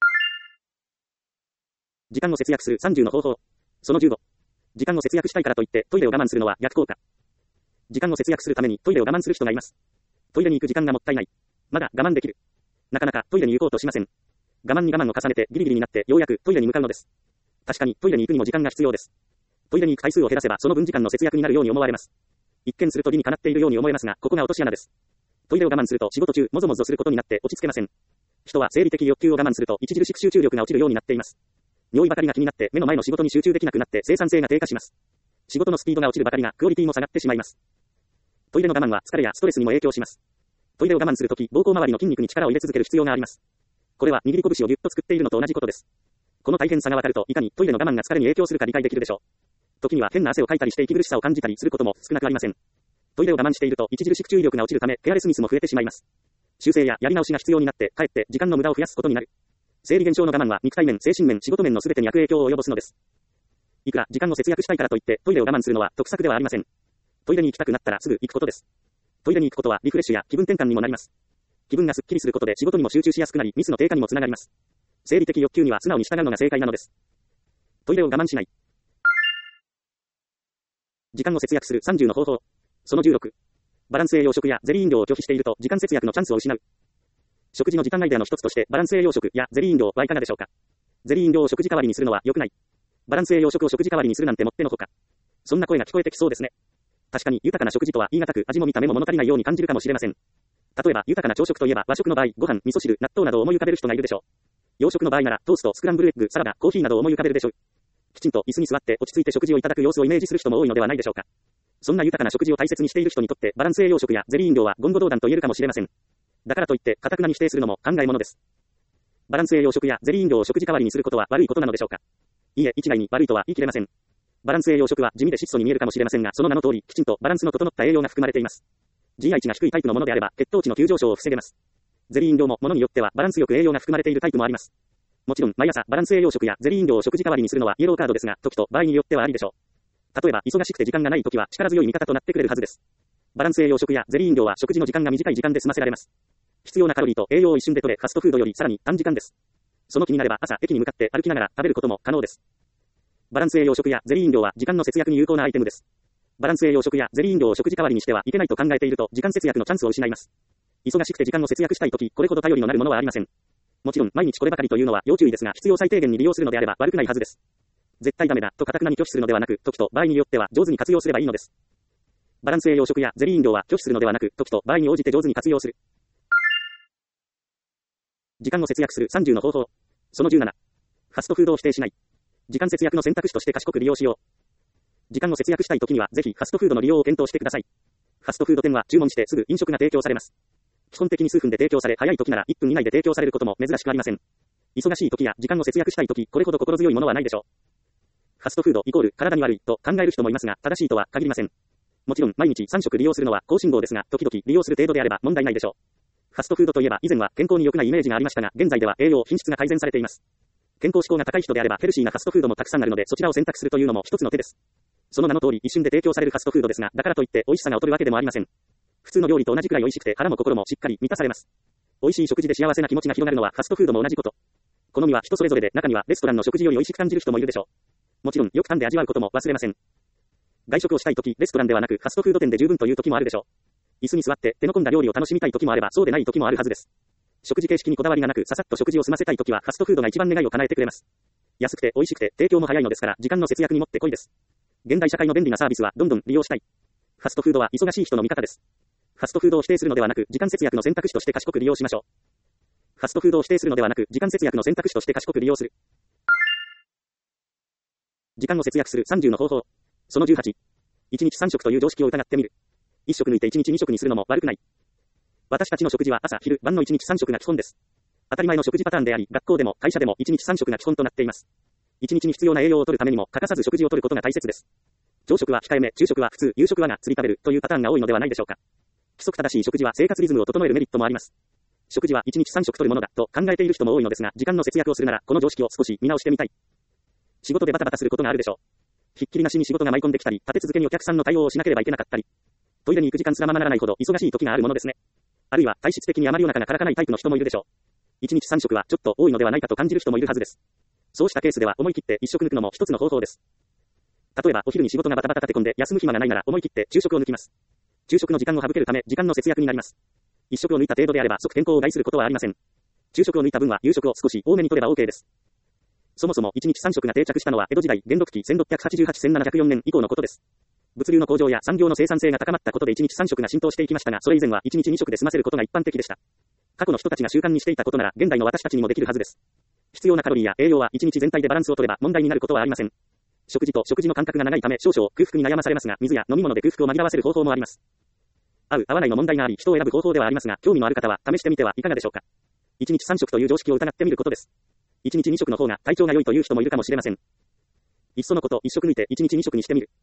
時間を節約するさんじゅうの方法。そのじゅうご。時間を節約したいからといってトイレを我慢するのは逆効果。時間を節約するためにトイレを我慢する人がいます。トイレに行く時間がもったいない。まだ我慢できる。なかなかトイレに行こうとしません。我慢に我慢を重ねてギリギリになってようやくトイレに向かうのです。確かにトイレに行くにも時間が必要です。トイレに行く回数を減らせばその分時間の節約になるように思われます。一見すると理にかなっているように思えますが、ここが落とし穴です。トイレを我慢すると仕事中もぞもぞすることになって落ち着けません。人は生理的欲求を我慢すると著しく集中力が落ちるようになっています。尿意ばかりが気になって目の前の仕事に集中できなくなって生産性が低下します。仕事のスピードが落ちるばかりがクオリティも下がってしまいます。トイレの我慢は疲れやストレスにも影響します。トイレを我慢するとき、膀胱周りの筋肉に力を入れ続ける必要があります。これは握り拳をギュッと作っているのと同じことです。この大変さがわかると、いかにトイレの我慢が疲れに影響するか理解できるでしょう。時には変な汗をかいたりして息苦しさを感じたりすることも少なくありません。トイレを我慢していると著しく注意力が落ちるため、ケアレスミスも増えてしまいます。修正ややり直しが必要になって、かえって時間の無駄を増やすことになる。生理現象の我慢は肉体面、精神面、仕事面の全てに悪影響を及ぼすのです。いくら時間を節約したいからといってトイレを我慢するのは得策ではありません。トイレに行きたくなったらすぐ行くことです。トイレに行くことはリフレッシュや気分転換にもなります。気分がすっきりすることで仕事にも集中しやすくなり、ミスの低下にもつながります。生理的欲求には素直に従うのが正解なのです。トイレを我慢しない。時間を節約するさんじゅうの方法。そのじゅうろく。バランス栄養食やゼリー飲料を拒否していると時間節約のチャンスを失う。食事の時間アイデアの一つとしてバランス栄養食やゼリー飲料はいかがでしょうか。ゼリー飲料を食事代わりにするのは良くない。バランス栄養食を食事代わりにするなんてもってのほか。そんな声が聞こえてきそうですね。確かに豊かな食事とは言い難く味も見た目も物足りないように感じるかもしれません。例えば豊かな朝食といえば和食の場合、ご飯、味噌汁、納豆などを思い浮かべる人がいるでしょう。洋食の場合ならトースト、スクランブルエッグ、サラダ、コーヒーなどを思い浮かべるでしょう。きちんと椅子に座って落ち着いて食事をいただく様子をイメージする人も多いのではないでしょうか。そんな豊かな食事を大切にしている人にとってバランス栄養食やゼリー飲料は言語道断と言えるかもしれません。だからといって堅くなに否定するのも考えものです。バランス栄養食やゼリー飲料を食事代わりにすることは悪いことなのでしょうか。 いいえ、一概に悪いとは言い切れません。バランス栄養食は地味で質素に見えるかもしれませんが、その名の通り、きちんとバランスの整った栄養が含まれています。ジーアイ 値が低いタイプのものであれば、血糖値の急上昇を防げます。ゼリー飲料もものによってはバランスよく栄養が含まれているタイプもあります。もちろん、毎朝バランス栄養食やゼリー飲料を食事代わりにするのはイエローカードですが、時と場合によってはありでしょう。例えば、忙しくて時間がない時は力強い味方となってくれるはずです。バランス栄養食やゼリー飲料は食事の時間が短い時間で済ませられます。必要なカロリーと栄養を一瞬で取れ、ファストフードよりさらに短時間です。その気になれば朝駅に向かって歩きながら食べることも可能です。バランス栄養食やゼリー飲料は時間の節約に有効なアイテムです。バランス栄養食やゼリー飲料を食事代わりにしてはいけないと考えていると時間節約のチャンスを失います。忙しくて時間を節約したいとき、これほど頼りのなるものはありません。もちろん毎日こればかりというのは要注意ですが、必要最低限に利用するのであれば悪くないはずです。絶対ダメだと堅くなに拒否するのではなく、時と場合によっては上手に活用すればいいのです。バランス栄養食やゼリー飲料は拒否するのではなく、時と場合に応じて上手に活用する。時間を節約するさんじゅうの方法。そのじゅうなな。ファストフードを否定しない。時間節約の選択肢として賢く利用しよう。時間を節約したいときには、ぜひファストフードの利用を検討してください。ファストフード店は注文してすぐ飲食が提供されます。基本的に数分で提供され、早い時ならいっぷん以内で提供されることも珍しくありません。忙しい時や時間を節約したい時、これほど心強いものはないでしょう。ファストフードイコール体に悪いと考える人もいますが、正しいとは限りません。もちろん毎日さん食利用するのは高信号ですが、時々利用する程度であれば問題ないでしょう。ファストフードといえば以前は健康に良くないイメージがありましたが、現在では栄養品質が改善されています。健康志向が高い人であればヘルシーなファストフードもたくさんあるので、そちらを選択するというのも一つの手です。その名の通り一瞬で提供されるファストフードですが、だからといって美味しさが劣るわけでもありません。普通の料理と同じくらい美味しくて腹も心もしっかり満たされます。美味しい食事で幸せな気持ちが広がるのはファストフードも同じこと。好みは人それぞれで、中にはレストランの食事より美味しく感じる人もいるでしょう。もちろんよく噛んで味わうことも忘れません。外食をしたいとき、レストランではなくファストフード店で十分という時もあるでしょう。椅子に座って手の込んだ料理を楽しみたい時もあれば、そうでない時もあるはずです。食事形式にこだわりがなく、ささっと食事を済ませたい時はファストフードが一番願いを叶えてくれます。安くて美味しくて提供も早いのですから、時間の節約にもってこいです。現代社会の便利なサービスはどんどん利用したい。ファストフードは忙しい人の味方です。ファストフードを否定するのではなく、時間節約の選択肢として賢く利用しましょう。ファストフードを否定するのではなく、時間節約の選択肢として賢く利用する。時間を節約するさんじゅうの方法。そのじゅうはち。いちにちさん食という常識を疑ってみる。いっ食抜いていちにちに食にするのも悪くない。私たちの食事は朝、昼、晩のいちにちさん食が基本です。当たり前の食事パターンであり、学校でも会社でもいちにちさん食が基本となっています。いちにちに必要な栄養を取るためにも欠かさず食事を取ることが大切です。朝食は控えめ、昼食は普通、夕食はがっつり食べるというパターンが多いのではないでしょうか。規則正しい食事は生活リズムを整えるメリットもあります。食事はいちにちさん食取るものだと考えている人も多いのですが、時間の節約をするならこの常識を少し見直してみたい。仕事でバタバタすることがあるでしょう。ひっきりなしに仕事が舞い込んできたり、立て続けにお客さんの対応をしなければいけなかったり、トイレに行く時間すらままならないほど忙しい時があるものですね。あるいは体質的にあまりお腹が空かないタイプの人もいるでしょう。いちにちさん食はちょっと多いのではないかと感じる人もいるはずです。そうしたケースでは思い切っていっ食抜くのも一つの方法です。例えばお昼に仕事がバタバタ立て込んで休む暇がないなら思い切って昼食を抜きます。昼食の時間を省けるため時間の節約になります。いっ食を抜いた程度であれば即健康を害することはありません。昼食を抜いた分は夕食を少し多めに取れば OK です。そもそもいちにちさん食が定着したのは江戸時代元禄期せんろっぴゃくはちじゅうはち、せんななひゃくよんねん以降のことです。物流の向上や産業の生産性が高まったことでいちにちさん食が浸透していきましたが、それ以前はいちにちに食で済ませることが一般的でした。過去の人たちが習慣にしていたことなら現代の私たちにもできるはずです。必要なカロリーや栄養はいちにち全体でバランスを取れば問題になることはありません。食事と食事の間隔が長いため少々空腹に悩まされますが、水や飲み物で空腹を紛らわせる方法もあります。合う合わないの問題があり人を選ぶ方法ではありますが、興味のある方は試してみてはいかがでしょうか。いちにちさん食という常識を疑ってみることです。いちにちに食の方が体調が良いという人もいるかもしれません。いっそのこといっ食抜いていちにちに食にしてみる。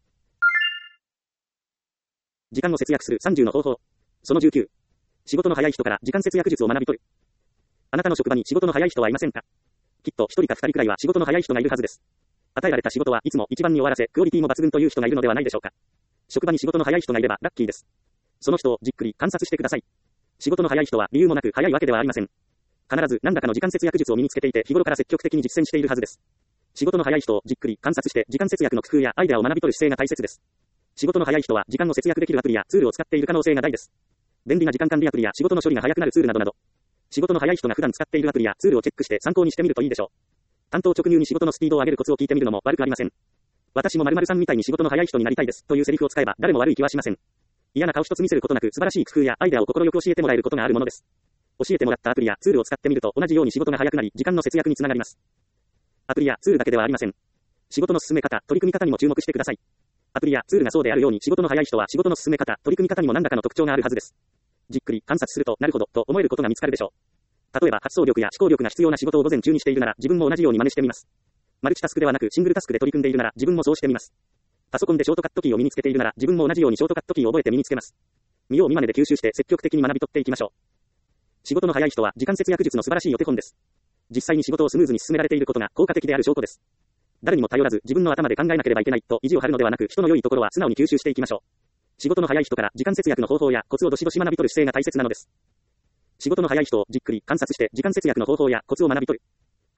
時間を節約するさんじゅうの方法。そのじゅうきゅう。仕事の早い人から時間節約術を学び取る。あなたの職場に仕事の早い人はいませんか？きっとひとりかふたりくらいは仕事の早い人がいるはずです。与えられた仕事はいつも一番に終わらせ、クオリティも抜群という人がいるのではないでしょうか。職場に仕事の早い人がいればラッキーです。その人をじっくり観察してください。仕事の早い人は理由もなく早いわけではありません。必ず何らかの時間節約術を身につけていて日頃から積極的に実践しているはずです。仕事の早い人をじっくり観察して時間節約の工夫やアイデアを学び取る姿勢が大切です。仕事の早い人は時間を節約できるアプリやツールを使っている可能性が大です。便利な時間管理アプリや仕事の処理が早くなるツールなどなど、仕事の早い人が普段使っているアプリやツールをチェックして参考にしてみるといいでしょう。担当直入に仕事のスピードを上げるコツを聞いてみるのも悪くありません。私も〇〇さんみたいに仕事の早い人になりたいですというセリフを使えば誰も悪い気はしません。嫌な顔一つ見せることなく素晴らしい工夫やアイデアを心よく教えてもらえることがあるものです。教えてもらったアプリやツールを使ってみると同じように仕事が早くなり時間の節約につながります。アプリやツールだけではありません。仕事の進め方、取り組み方にも注目してください。アプリやツールがそうであるように仕事の早い人は仕事の進め方、取り組み方にも何らかの特徴があるはずです。じっくり観察するとなるほどと思えることが見つかるでしょう。例えば発想力や思考力が必要な仕事を午前中にしているなら自分も同じように真似してみます。 マルチタスクではなくシングルタスクで取り組んでいるなら自分もそうしてみます。パソコンでショートカットキーを身につけているなら自分も同じようにショートカットキーを覚えて身につけます。見よう見まねで吸収して積極的に学び取っていきましょう。仕事の早い人は時間節約術の素晴らしいお手本です。実際に仕事をスムーズに進められていることが効果的である証拠です。誰にも頼らず自分の頭で考えなければいけないと意地を張るのではなく、人の良いところは素直に吸収していきましょう。仕事の早い人から時間節約の方法やコツをどしどし学び取る姿勢が大切なのです。仕事の早い人をじっくり観察して時間節約の方法やコツを学び取る。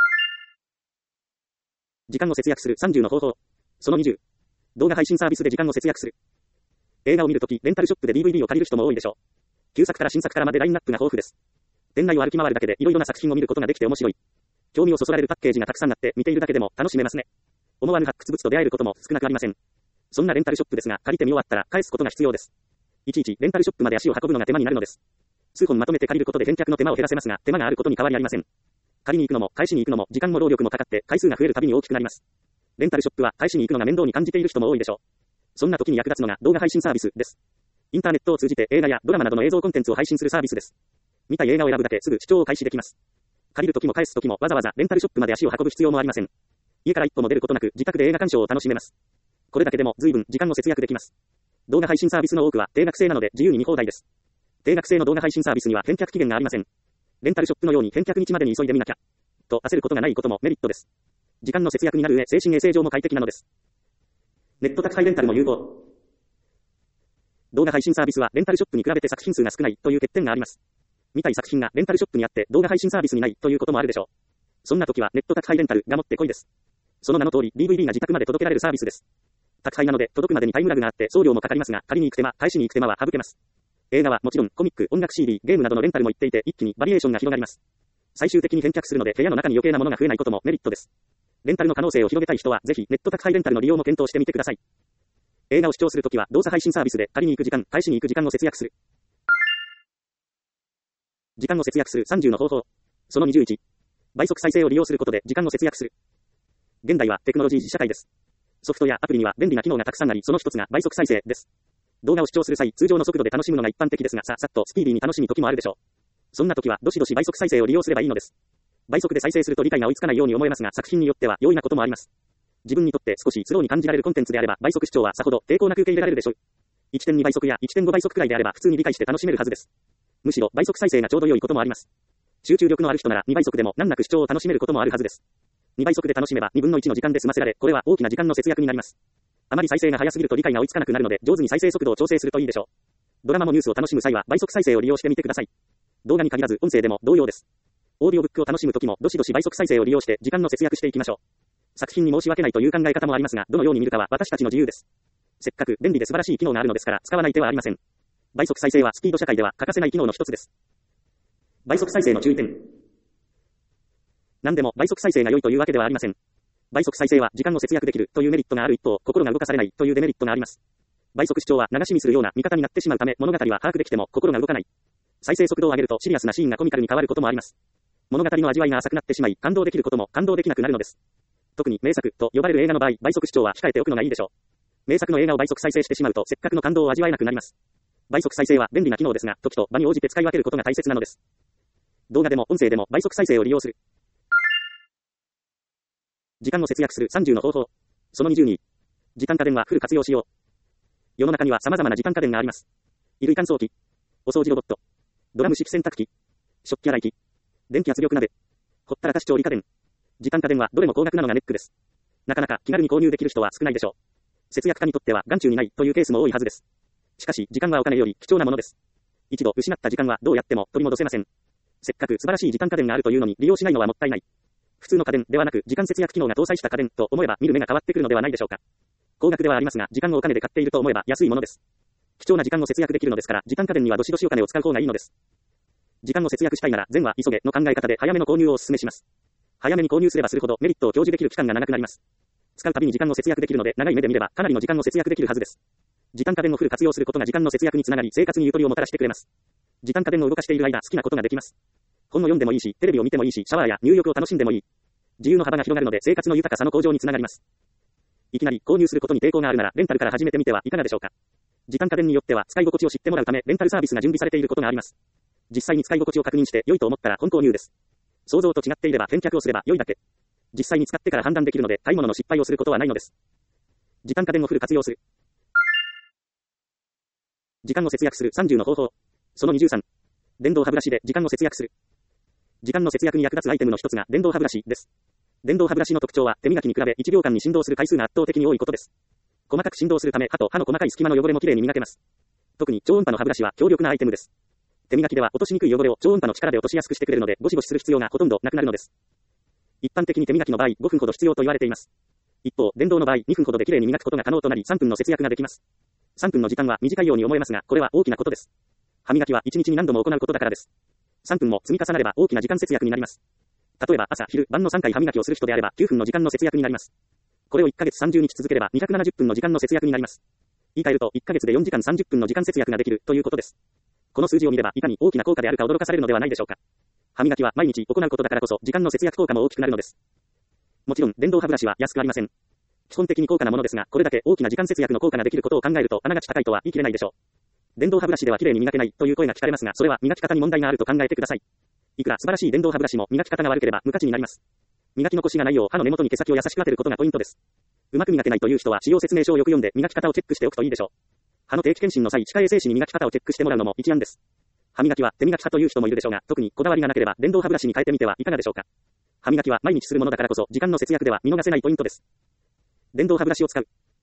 時間を節約するさんじゅうの方法。そのにじゅう。動画配信サービスで時間を節約する。映画を見るとき、レンタルショップで ディーブイディー を借りる人も多いでしょう。旧作から新作からまでラインナップが豊富です。店内を歩き回るだけでいろいろな作品を見ることができて面白い。興味をそそられるパッケージがたくさんあって見ているだけでも楽しめますね。思わぬ発掘物と出会えることも少なくありません。そんなレンタルショップですが、借りて見終わったら返すことが必要です。いちいちレンタルショップまで足を運ぶのが手間になるのです。数本まとめて借りることで返却の手間を減らせますが、手間があることに変わりありません。借りに行くのも返しに行くのも時間も労力もかかって回数が増えるたびに大きくなります。レンタルショップは返しに行くのが面倒に感じている人も多いでしょう。そんな時に役立つのが動画配信サービスです。インターネットを通じて映画やドラマなどの映像コンテンツを配信するサービスです。見たい映画を選ぶだけすぐ視聴を開始できます。借りる時も返す時もわざわざレンタルショップまで足を運ぶ必要もありません。家から一歩も出ることなく自宅で映画鑑賞を楽しめます。これだけでも随分時間を節約できます。動画配信サービスの多くは定額制なので自由に見放題です。定額制の動画配信サービスには返却期限がありません。レンタルショップのように返却日までに急いでみなきゃと焦ることがないこともメリットです。時間の節約になる上、精神衛生上も快適なのです。ネット宅配レンタルも有効。動画配信サービスはレンタルショップに比べて作品数が少ないという欠点があります。見たい作品がレンタルショップにあって動画配信サービスにないということもあるでしょう。そんな時はネット宅配レンタルがもってこいです。その名の通り ディーブイディー が自宅まで届けられるサービスです。宅配なので届くまでにタイムラグがあって送料もかかりますが、借りに行く手間、返しに行く手間は省けます。映画はもちろんコミック、音楽 シーディー、ゲームなどのレンタルも行っていて一気にバリエーションが広がります。最終的に返却するので部屋の中に余計なものが増えないこともメリットです。レンタルの可能性を広げたい人はぜひネット宅配レンタルの利用も検討してみてください。映画を視聴するときは動作配信サービスで借りに行く時間、返しに行く時間を節約する。時間を節約するさんじゅうの方法。そのにじゅういち。倍速再生を利用することで時間を節約する。現代はテクノロジー社会です。ソフトやアプリには便利な機能がたくさんあり、その一つが倍速再生です。動画を視聴する際、通常の速度で楽しむのが一般的ですが、ささっとスピーディーに楽しむ時もあるでしょう。そんな時はどしどし倍速再生を利用すればいいのです。倍速で再生すると理解が追いつかないように思えますが、作品によっては容易なこともあります。自分にとって少しスローに感じられるコンテンツであれば倍速視聴はさほど抵抗なく受け入れられるでしょう。いってんに 倍速や いってんご 倍速くらいであれば普通に理解して楽しめるはずです。むしろ倍速再生がちょうど良いこともあります。集中力のある人ならにばい速でも難なく視聴を楽しめることもあるはずです。にばい速で楽しめばにぶんのいちの時間で済ませられ、これは大きな時間の節約になります。あまり再生が早すぎると理解が追いつかなくなるので、上手に再生速度を調整するといいでしょう。ドラマもニュースを楽しむ際は倍速再生を利用してみてください。動画に限らず音声でも同様です。オーディオブックを楽しむときもどしどし倍速再生を利用して時間の節約していきましょう。作品に申し訳ないという考え方もありますが、どのように見るかは私たちの自由です。せっかく便利で素晴らしい機能があるのですから使わない手はありません。倍速再生はスピード社会では欠かせない機能の一つです。倍速再生の注意点。何でも倍速再生が良いというわけではありません。倍速再生は時間を節約できるというメリットがある一方、心が動かされないというデメリットがあります。倍速視聴は流し見するような見方になってしまうため、物語は把握できても心が動かない。再生速度を上げるとシリアスなシーンがコミカルに変わることもあります。物語の味わいが浅くなってしまい、感動できることも感動できなくなるのです。特に名作と呼ばれる映画の場合、倍速視聴は控えておくのがいいでしょう。名作の映画を倍速再生してしまうと、せっかくの感動を味わえなくなります。倍速再生は便利な機能ですが、時と場に応じて使い分けることが大切なのです。動画でも音声でも倍速再生を利用する。時間を節約するさんじゅうの方法。そのにじゅうに。時間家電はフル活用しよう。世の中には様々な時間家電があります。衣類乾燥機、お掃除ロボット、ドラム式洗濯機、食器洗い機、電気圧力鍋、ほったらかし調理家電。時間家電はどれも高額なのがネックです。なかなか気軽に購入できる人は少ないでしょう。節約家にとっては眼中にないというケースも多いはずです。しかし時間はお金より貴重なものです。一度失った時間はどうやっても取り戻せません。せっかく素晴らしい時間家電があるというのに利用しないのはもったいない。普通の家電ではなく時間節約機能が搭載した家電と思えば見る目が変わってくるのではないでしょうか。高額ではありますが時間をお金で買っていると思えば安いものです。貴重な時間を節約できるのですから時間家電にはどしどしお金を使う方がいいのです。時間を節約したいなら善は急げの考え方で早めの購入をお勧めします。早めに購入すればするほどメリットを享受できる期間が長くなります。使うたびに時間を節約できるので長い目で見ればかなりの時間を節約できるはずです。時間家電をフル活用することが時間の節約につながり生活にゆとりをもたらしてくれます。時間家電を動かしている間好きなことができます。本を読んでもいいし、テレビを見てもいいし、シャワーや入浴を楽しんでもいい。自由の幅が広がるので生活の豊かさの向上につながります。いきなり購入することに抵抗があるならレンタルから始めてみてはいかがでしょうか。時間家電によっては使い心地を知ってもらうためレンタルサービスが準備されていることがあります。実際に使い心地を確認して良いと思ったら本購入です。想像と違っていれば返却をすれば良いだけ。 実際に使ってから判断できるので、買い物の失敗をすることはないのです。時間家電をフル活用する。時間を節約するさんじゅうの方法。そのにじゅうさん。電動歯ブラシで時間を節約する。時間の節約に役立つアイテムの一つが電動歯ブラシです。電動歯ブラシの特徴は手磨きに比べいちびょうかんに振動する回数が圧倒的に多いことです。細かく振動するため歯と歯の細かい隙間の汚れもきれいに磨けます。特に超音波の歯ブラシは強力なアイテムです。手磨きでは落としにくい汚れを超音波の力で落としやすくしてくれるので、ゴシゴシする必要がほとんどなくなるのです。一般的に手磨きの場合ごふんほど必要と言われています。一方、電動の場合にふんほどできれいに磨くことが可能となりさんぷんの節約ができます。さんぷんの時間は短いように思えますが、これは大きなことです。歯磨きはいちにちに何度も行うことだからです。さんぷんも積み重なれば大きな時間節約になります。例えば朝、昼、晩のさんかい歯磨きをする人であればきゅうふんの時間の節約になります。これをいっかげつさんじゅうにち続ければにひゃくななじゅっぷんの時間の節約になります。言い換えるといっかげつでよじかんさんじゅっぷんの時間節約ができるということです。この数字を見ればいかに大きな効果であるか驚かされるのではないでしょうか。歯磨きは毎日行うことだからこそ時間の節約効果も大きくなるのです。もちろん電動歯ブラシは安くありません。基本的に高価なものですが、これだけ大きな時間節約の効果ができることを考えるとあながち高いとは言い切れないでしょう。電動歯ブラシではきれいに磨けないという声が聞かれますが、それは磨き方に問題があると考えてください。いくら素晴らしい電動歯ブラシも磨き方が悪ければ無価値になります。磨き残しがないよう歯の根元に毛先を優しく当てることがポイントです。うまく磨けないという人は使用説明書をよく読んで磨き方をチェックしておくといいでしょう。歯の定期検診の際、歯科衛生士に磨き方をチェックしてもらうのも一案です。歯磨きは手磨き派という人もいるでしょうが、特にこだわりがなければ電動歯ブラシに変えてみてはいかがでしょうか。歯磨きは毎日するものだからこそ時間の節約では見逃せないポイントです。電動歯ブラシを使う。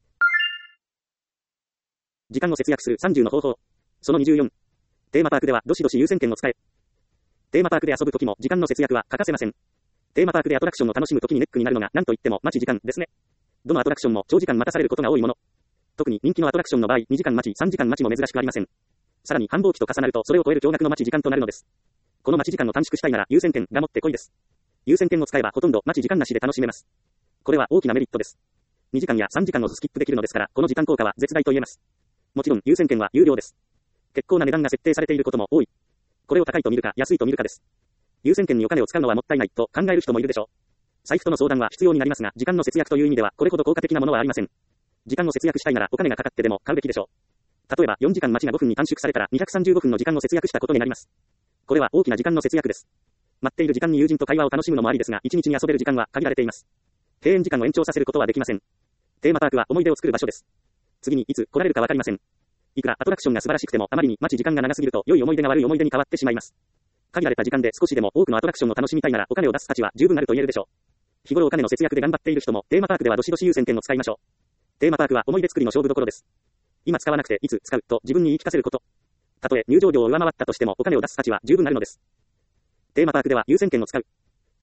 時間を節約するさんじゅうの方法。そのにじゅうよん。テーマパークではどしどし優先権を使え。テーマパークで遊ぶときも時間の節約は欠かせません。テーマパークでアトラクションを楽しむときにネックになるのが何といっても待ち時間ですね。どのアトラクションも長時間待たされることが多いもの。特に人気のアトラクションの場合、にじかん待ち、さんじかん待ちも珍しくありません。さらに繁忙期と重なるとそれを超える驚愕の待ち時間となるのです。この待ち時間を短縮したいなら優先権がもってこいです。優先権を使えばほとんど待ち時間なしで楽しめます。これは大きなメリットです。にじかんやさんじかんをスキップできるのですから、この時間効果は絶大と言えます。もちろん優先権は有料です。結構な値段が設定されていることも多い。これを高いと見るか安いと見るかです。優先権にお金を使うのはもったいないと考える人もいるでしょう。財布との相談は必要になりますが、時間の節約という意味ではこれほど効果的なものはありません。時間を節約したいならお金がかかってでも買うべきでしょう。例えばよじかん待ちがごふんに短縮されたらにひゃくさんじゅうごふんの時間を節約したことになります。これは大きな時間の節約です。待っている時間に友人と会話を楽しむのもありですが、いちにちに遊べる時間は限られています。閉園時間を延長させることはできません。テーマパークは思い出を作る場所です。次にいつ来られるかわかりません。いくらアトラクションが素晴らしくてもあまりに待ち時間が長すぎると良い思い出が悪い思い出に変わってしまいます。限られた時間で少しでも多くのアトラクションを楽しみたいならお金を出す価値は十分あると言えるでしょう。日頃お金の節約で頑張っている人もテーマパークではどしどし優先権を使いましょう。テーマパークは思い出作りの勝負どころです。今使わなくていつ使うと自分に言い聞かせること。たとえ入場料を上回ったとしてもお金を出す価値は十分あるのです。テーマパークでは優先権を使う。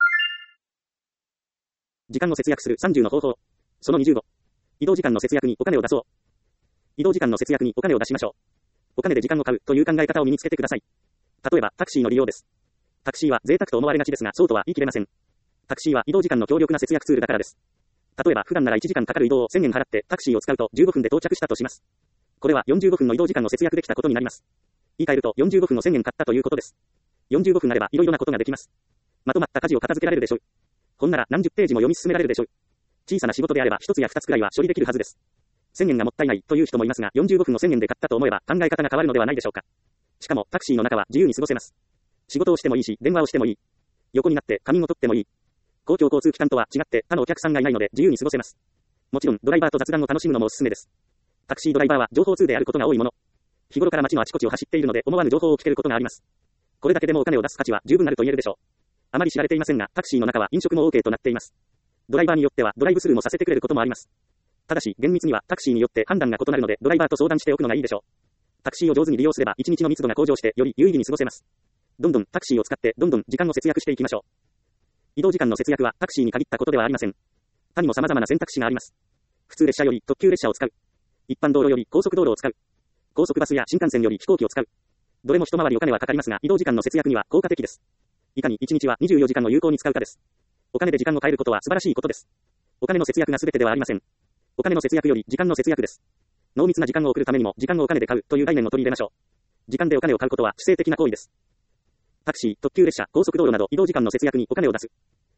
時間を節約するさんじゅうの方法。そのにじゅうご。移動時間の節約にお金を出そう。移動時間の節約にお金を出しましょう。お金で時間を買うという考え方を身につけてください。例えばタクシーの利用です。タクシーは贅沢と思われがちですが、そうとは言い切れません。タクシーは移動時間の強力な節約ツールだからです。例えば普段ならいちじかんかかる移動をせんえん払ってタクシーを使うとじゅうごふんで到着したとします。これはよんじゅうごふんの移動時間を節約できたことになります。言い換えるとよんじゅうごふんのせんえん買ったということです。よんじゅうごふんあればいろいろなことができます。まとまった家事を片付けられるでしょう。本なら何十ページも読み進められるでしょう。小さな仕事であれば一つや二つくらいは処理できるはずです。せんえんがもったいないという人もいますが、よんじゅうごふんをせんえんで買ったと思えば考え方が変わるのではないでしょうか。しかもタクシーの中は自由に過ごせます。仕事をしてもいいし、電話をしてもいい。横になって仮眠を取ってもいい。公共交通機関とは違って他のお客さんがいないので自由に過ごせます。もちろんドライバーと雑談を楽しむのもおすすめです。タクシードライバーは情報通であることが多いもの。日頃から街のあちこちを走っているので思わぬ情報を聞けることがあります。これだけでもお金を出す価値は十分あると言えるでしょう。あまり知られていませんが、タクシーの中は飲食も OK となっています。ドライバーによってはドライブスルーもさせてくれることもあります。ただし厳密にはタクシーによって判断が異なるのでドライバーと相談しておくのがいいでしょう。タクシーを上手に利用すればいちにちの密度が向上してより有意義に過ごせます。どんどんタクシーを使ってどんどん時間を節約していきましょう。移動時間の節約はタクシーに限ったことではありません。他にも様々な選択肢があります。普通列車より特急列車を使う。一般道路より高速道路を使う。高速バスや新幹線より飛行機を使う。どれも一回りお金はかかりますが移動時間の節約には効果的です。いかにいちにちはにじゅうよじかんを有効に使うかです。お金で時間を変えることは素晴らしいことです。お金の節約が全てではありません。お金の節約より時間の節約です。濃密な時間を送るためにも時間をお金で買うという概念を取り入れましょう。時間でお金を買うことは不正的な行為です。タクシー、特急列車、高速道路など移動時間の節約にお金を出す。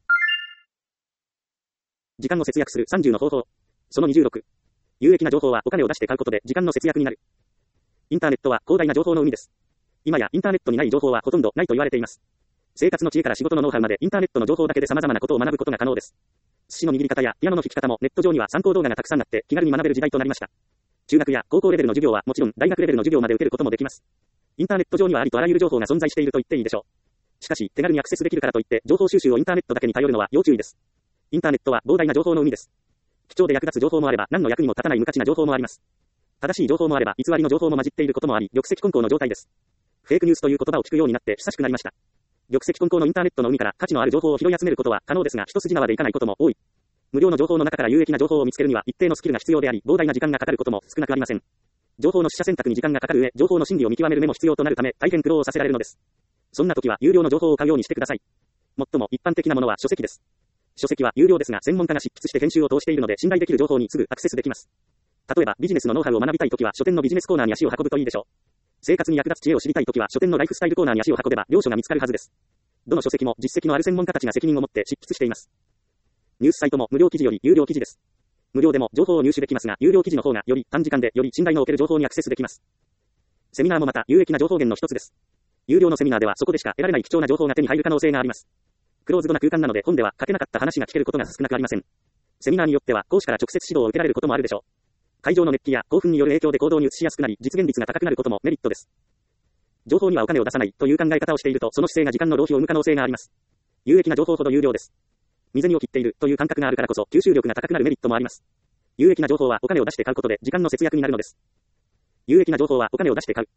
時間を節約するさんじゅうの方法。そのにじゅうろく。有益な情報はお金を出して買うことで時間の節約になる。インターネットは広大な情報の海です。今やインターネットにない情報はほとんどないと言われています。 生活の知恵から仕事のノウハウまでインターネットの情報だけで様々なことを学ぶことが可能です。寿司の握り方やピアノの弾き方もネット上には参考動画がたくさんあって気軽に学べる時代となりました。中学や高校レベルの授業はもちろん大学レベルの授業まで受けることもできます。インターネット上にはありとあらゆる情報が存在していると言っていいでしょう。しかし、手軽にアクセスできるからといって、情報収集をインターネットだけに頼るのは要注意です。インターネットは膨大な情報の海です。貴重で役立つ情報もあれば、何の役にも立たない無価値な情報もあります。正しい情報もあれば、偽りの情報も混じっていることもあり、玉石混交の状態です。フェイクニュースという言葉を聞くようになって久しくなりました。玉石混交のインターネットの海から価値のある情報を拾い集めることは可能ですが、一筋縄でいかないことも多い。無料の情報の中から有益な情報を見つけるには一定のスキルが必要であり、膨大な時間がかかることも少なくありません。情報の取捨選択に時間がかかる上、情報の真理を見極める目も必要となるため、大変苦労をさせられるのです。そんな時は有料の情報を買うようにしてください。最も一般的なものは書籍です。書籍は有料ですが、専門家が執筆して編集を通しているので、信頼できる情報にすぐアクセスできます。例えば、ビジネスのノウハウを学びたいときは、書店のビジネスコーナーに足を運ぶといいでしょう。生活に役立つ知恵を知りたいときは、書店のライフスタイルコーナーに足を運べば、良書が見つかるはずです。どの書籍も実績のある専門家たちが責任を持って執筆しています。ニュースサイトも無料記事より有料記事です。無料でも情報を入手できますが、有料記事の方がより短時間でより信頼のおける情報にアクセスできます。セミナーもまた有益な情報源の一つです。有料のセミナーではそこでしか得られない貴重な情報が手に入る可能性があります。クローズドな空間なので本では書けなかった話が聞けることが少なくありません。セミナーによっては講師から直接指導を受けられることもあるでしょう。会場の熱気や興奮による影響で行動に移しやすくなり、実現率が高くなることもメリットです。情報にはお金を出さないという考え方をしていると、その姿勢が時間の浪費を生む可能性があります。有益な情報ほど有料です。水にを切っているという感覚があるからこそ吸収力が高くなるメリットもあります。有益な情報はお金を出して買うことで時間の節約になるのです。有益な情報はお金を出して買う。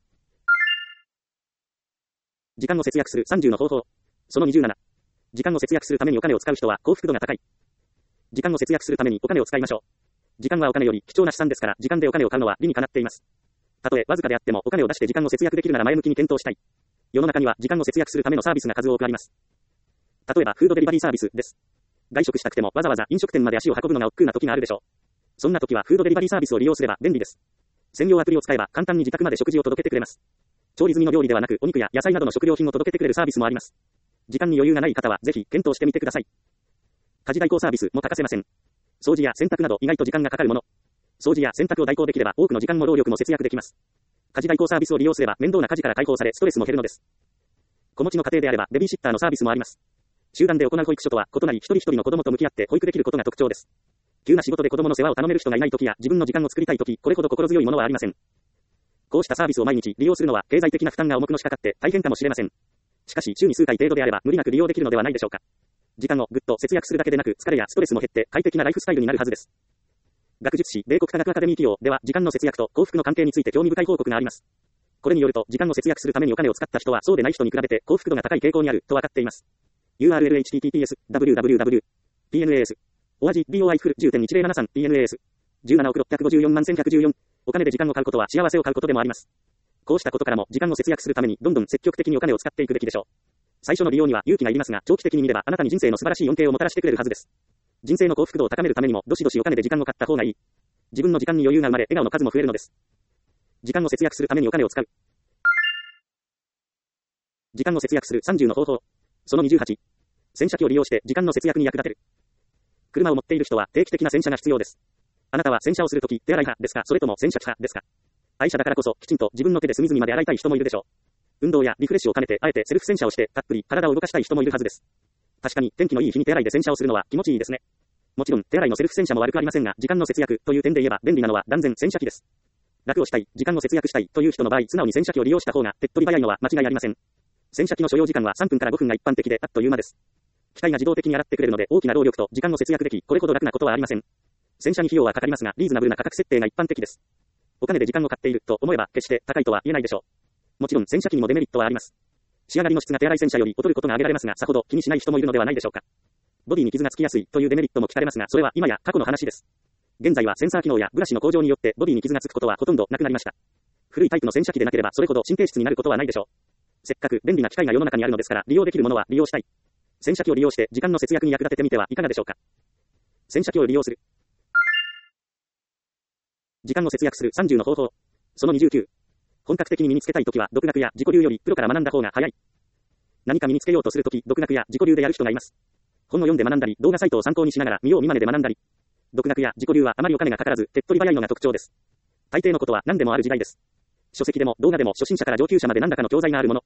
時間を節約するさんじゅうの方法。そのにじゅうなな。時間を節約するためにお金を使う人は幸福度が高い。時間を節約するためにお金を使いましょう。時間はお金より貴重な資産ですから、時間でお金を買うのは理にかなっています。たとえわずかであってもお金を出して時間を節約できるなら前向きに検討したい。世の中には時間を節約するためのサービスが数多くあります。例えばフードデリバリーサービスです。外食したくてもわざわざ飲食店まで足を運ぶのが億劫な時があるでしょう。そんな時はフードデリバリーサービスを利用すれば便利です。専用アプリを使えば簡単に自宅まで食事を届けてくれます。調理済みの料理ではなくお肉や野菜などの食料品を届けてくれるサービスもあります。時間に余裕がない方はぜひ検討してみてください。家事代行サービスも欠かせません。掃除や洗濯など意外と時間がかかるもの。掃除や洗濯を代行できれば多くの時間も労力も節約できます。家事代行サービスを利用すれば面倒な家事から解放されストレスも減るのです。子持ちの家庭であればベビーシッターのサービスもあります。集団で行う保育所とは異なり一人一人の子供と向き合って保育できることが特徴です。急な仕事で子供の世話を頼める人がいない時や自分の時間を作りたい時、これほど心強いものはありません。こうしたサービスを毎日利用するのは経済的な負担が重くのしかかって大変かもしれません。しかし週に数回程度であれば無理なく利用できるのではないでしょうか。時間をぐっと節約するだけでなく疲れやストレスも減って快適なライフスタイルになるはずです。学術誌米国科学アカデミー企業では時間の節約と幸福の関係について興味深い報告があります。これによると時間を節約するためにお金を使った人はそうでない人に比べて幸福度が高い傾向にあると分かっています。ユーアールエル エイチティーティーピーエス ダブリューダブリューダブリュー ピーエヌエーエス オアジ ボイ フル じゅうてんいちぜろななさん ピーエヌエーエス じゅうななおくろっぴゃくごじゅうよんまんせんひゃくじゅうよん。お金で時間を買うことは幸せを買うことでもあります。こうしたことからも時間を節約するためにどんどん積極的にお金を使っていくべきでしょう。最初の利用には勇気がいりますが、長期的に見ればあなたに人生の素晴らしい恩恵をもたらしてくれるはずです。人生の幸福度を高めるためにもどしどしお金で時間を買った方がいい。自分の時間に余裕が生まれ笑顔の数も増えるのです。時間を節約するためにお金を使う。時間を節約するさんじゅうの方法。そのにじゅうはち。洗車機を利用して時間の節約に役立てる。車を持っている人は定期的な洗車が必要です。あなたは洗車をするとき手洗い派ですか、それとも洗車機派ですか。愛車だからこそきちんと自分の手で隅々まで洗いたい人もいるでしょう。運動やリフレッシュを兼ねてあえてセルフ洗車をしてたっぷり体を動かしたい人もいるはずです。確かに天気のいい日に手洗いで洗車をするのは気持ちいいですね。もちろん手洗いのセルフ洗車も悪くありませんが、時間の節約という点で言えば便利なのは断然洗車機です。楽をしたい、時間を節約したいという人の場合、素直に洗車機を利用した方が手っ取り早いのは間違いありません。洗車機の所要時間はさんぷんからごふんが一般的であっという間です。機械が自動的に洗ってくれるので大きな労力と時間を節約でき、これほど楽なことはありません。洗車に費用はかかりますが、リーズナブルな価格設定が一般的です。お金で時間を買っていると思えば決して高いとは言えないでしょう。もちろん洗車機にもデメリットはあります。仕上がりの質が手洗い洗車より劣ることが挙げられますが、さほど気にしない人もいるのではないでしょうか。ボディに傷がつきやすいというデメリットも聞かれますが、それは今や過去の話です。現在はセンサー機能やブラシの向上によってボディに傷がつくことはほとんどなくなりました。古いタイプの洗車機でなければそれほど神経質になることはないでしょう。せっかく便利な機械が世の中にあるのですから利用できるものは利用したい。洗車機を利用して時間の節約に役立ててみてはいかがでしょうか。洗車機を利用する。時間を節約するさんじゅうの方法。そのにじゅうきゅう。本格的に身につけたいときは独学や自己流よりプロから学んだ方が早い。何か身につけようとするとき、独学や自己流でやる人がいます。本を読んで学んだり、動画サイトを参考にしながら見よう見まねで学んだり。独学や自己流はあまりお金がかからず、手っ取り早いのが特徴です。大抵のことは何でもある時代です。書籍でも動画でも初心者から上級者まで何らかの教材があるもの。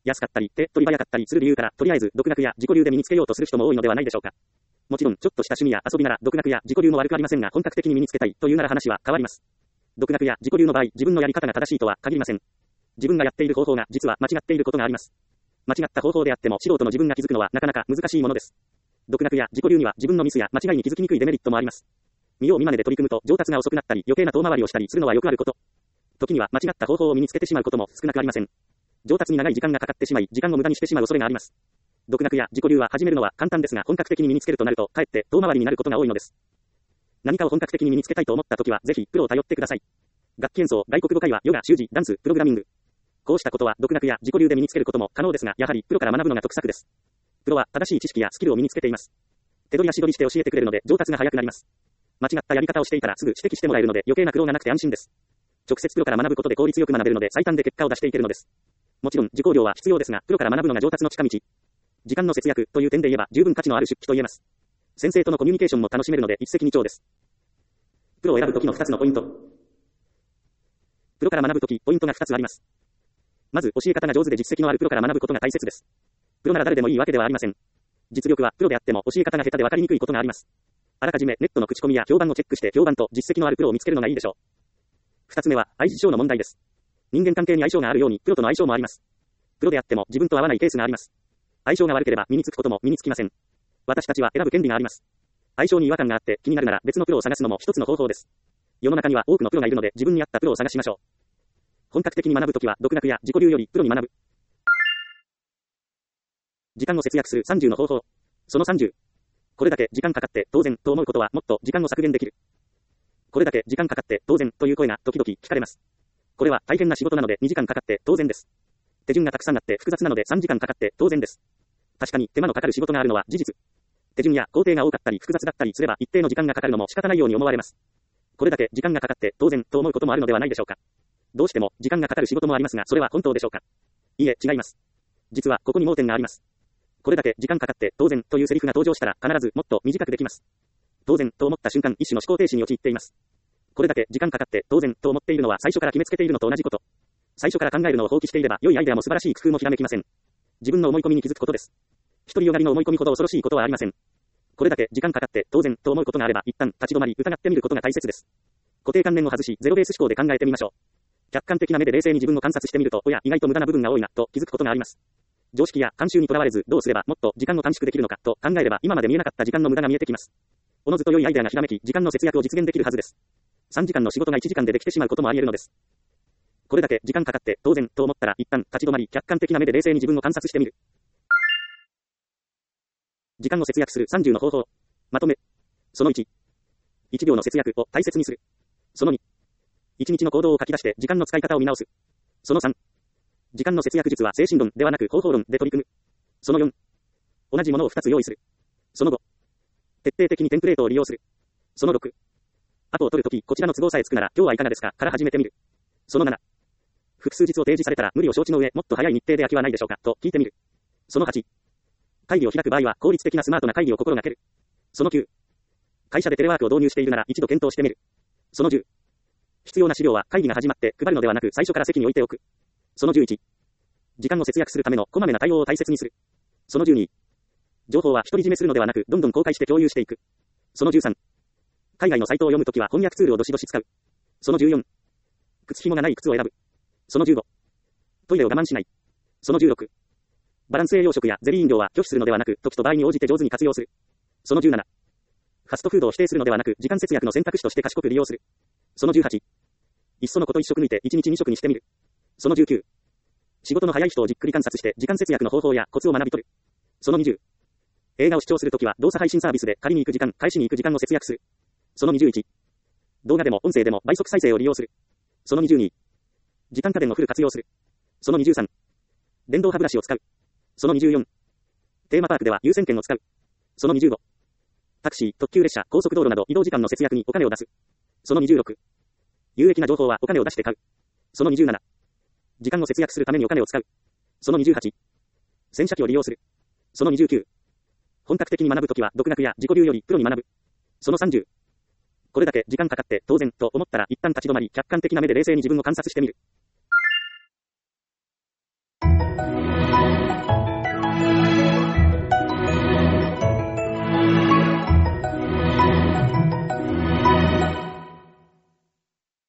安かったり、手っ取り早かったりする理由から、とりあえず独学や自己流で身につけようとする人も多いのではないでしょうか。もちろん、ちょっとした趣味や遊びなら独学や自己流も悪くありませんが、本格的に身につけたいというなら話は変わります。独学や自己流の場合、自分のやり方が正しいとは限りません。自分がやっている方法が実は間違っていることがあります。間違った方法であっても素人の自分が気づくのはなかなか難しいものです。独学や自己流には自分のミスや間違いに気づきにくいデメリットもあります。見よう見まねで取り組むと上達が遅くなったり余計な遠回りをしたりするのはよくあること。時には間違った方法を身につけてしまうことも少なくありません。上達に長い時間がかかってしまい、時間を無駄にしてしまう恐れがあります。独学や自己流は始めるのは簡単ですが、本格的に身につけるとなると、かえって遠回りになることが多いのです。何かを本格的に身につけたいと思ったときは、ぜひプロを頼ってください。楽器演奏、外国語会話、ヨガ、習字、ダンス、プログラミング。こうしたことは独学や自己流で身につけることも可能ですが、やはりプロから学ぶのが得策です。プロは正しい知識やスキルを身につけています。手取り足取りして教えてくれるので上達が早くなります。間違ったやり方をしていたらすぐ指摘してもらえるので余計な苦労がなくて安心です。直接プロから学ぶことで効率よく学べるので最短で結果を出していけるのです。もちろん受講料は必要ですが、プロから学ぶのが上達の近道。時間の節約という点で言えば十分価値のある出費と言えます。先生とのコミュニケーションも楽しめるので一石二鳥です。プロを選ぶときのふたつのポイント。プロから学ぶとき、ポイントがふたつあります。まず、教え方が上手で実績のあるプロから学ぶことが大切です。プロなら誰でもいいわけではありません。実力はプロであっても教え方が下手で分かりにくいことがあります。あらかじめネットの口コミや評判をチェックして評判と実績のあるプロを見つけるのがいいでしょう。二つ目は、相性の問題です。人間関係に相性があるように、プロとの相性もあります。プロであっても自分と合わないケースがあります。相性が悪ければ身につくことも身につきません。私たちは選ぶ権利があります。相性に違和感があって気になるなら別のプロを探すのも一つの方法です。世の中には多くのプロがいるので自分に合ったプロを探しましょう。本格的に学ぶときは独学や自己流よりプロに学ぶ。時間を節約するさんじゅうの方法。そのさんじゅう。これだけ時間かかって当然と思うことはもっと時間を削減できる。これだけ時間かかって当然という声が時々聞かれます。これは大変な仕事なのでにじかんかかって当然です。手順がたくさんあって複雑なのでさんじかんかかって当然です。確かに手間のかかる仕事があるのは事実。手順や工程が多かったり複雑だったりすれば一定の時間がかかるのも仕方ないように思われます。これだけ時間がかかって当然と思うこともあるのではないでしょうか。どうしても時間がかかる仕事もありますが、それは本当でしょうか。いいえ、違います。実はここに盲点があります。これだけ時間かかって当然というセリフが登場したら必ずもっと短くできます。当然と思った瞬間一種の思考停止に陥っています。これだけ時間かかって当然と思っているのは最初から決めつけているのと同じこと。最初から考えるのを放棄していれば良いアイデアも素晴らしい工夫もひらめきません。自分の思い込みに気づくことです。独りよがりの思い込みほど恐ろしいことはありません。これだけ時間かかって当然と思うことがあれば一旦立ち止まり疑ってみることが大切です。固定観念を外しゼロベース思考で考えてみましょう。客観的な目で冷静に自分を観察してみると、おや意外と無駄な部分が多いなと気づくことがあります。常識や慣習にとらわれずどうすればもっと時間を短縮できるのかと考えれば今まで見えなかった時間の無駄が見えてきます。おのずと良いアイデアがひらめき時間の節約を実現できるはずです。さんじかんの仕事がいちじかんでできてしまうこともあり得るのです。これだけ時間かかって当然と思ったら一旦立ち止まり客観的な目で冷静に自分を観察してみる。時間を節約するさんじゅうの方法。まとめ。そのいち。いちびょうの節約を大切にする。そのに。いちにちの行動を書き出して時間の使い方を見直す。そのさん。時間の節約術は精神論ではなく方法論で取り組む。そのよん。同じものをふたつ用意する。そのご。徹底的にテンプレートを利用する。そのろく。アポを取るときこちらの都合さえつくなら今日はいかがですかから始めてみる。そのなな。複数日を提示されたら無理を承知の上もっと早い日程で空きはないでしょうかと聞いてみる。そのはち。会議を開く場合は効率的なスマートな会議を心がける。そのきゅう。会社でテレワークを導入しているなら一度検討してみる。そのじゅう。必要な資料は会議が始まって配るのではなく最初から席に置いておく。そのじゅういち。時間を節約するためのこまめな対応を大切にする。そのじゅうに。情報は独り占めするのではなくどんどん公開して共有していく。そのじゅうさん。海外のサイトを読むときは翻訳ツールをどしどし使う。そのじゅうよん。靴紐がない靴を選ぶ。そのじゅうご。トイレを我慢しない。そのじゅうろく。バランス栄養食やゼリー飲料は拒否するのではなく時と場合に応じて上手に活用する。そのじゅうなな。ファストフードを否定するのではなく時間節約の選択肢として賢く利用する。そのじゅうはち。いっそのこと一食抜いていちにちに食にしてみる。そのじゅうきゅう。仕事の早い人をじっくり観察して時間節約の方法やコツを学び取る。そのにじゅう。映画を視聴するときは動作配信サービスで借りに行く時間、返しに行く時間を節約する。そのにじゅういち。動画でも音声でも倍速再生を利用する。そのにじゅうに。時間家電をフル活用する。そのにじゅうさん。電動歯ブラシを使う。そのにじゅうよん。テーマパークでは優先権を使う。そのにじゅうご。タクシー、特急列車、高速道路など移動時間の節約にお金を出す。そのにじゅうろく。有益な情報はお金を出して買う。そのにじゅうなな。時間を節約するためにお金を使う。そのにじゅうはち。洗車機を利用する。そのにじゅうきゅう。本格的に学ぶときは独学や自己流よりプロに学ぶ。そのさんじゅう。これだけ時間かかって当然と思ったら一旦立ち止まり客観的な目で冷静に自分を観察してみる。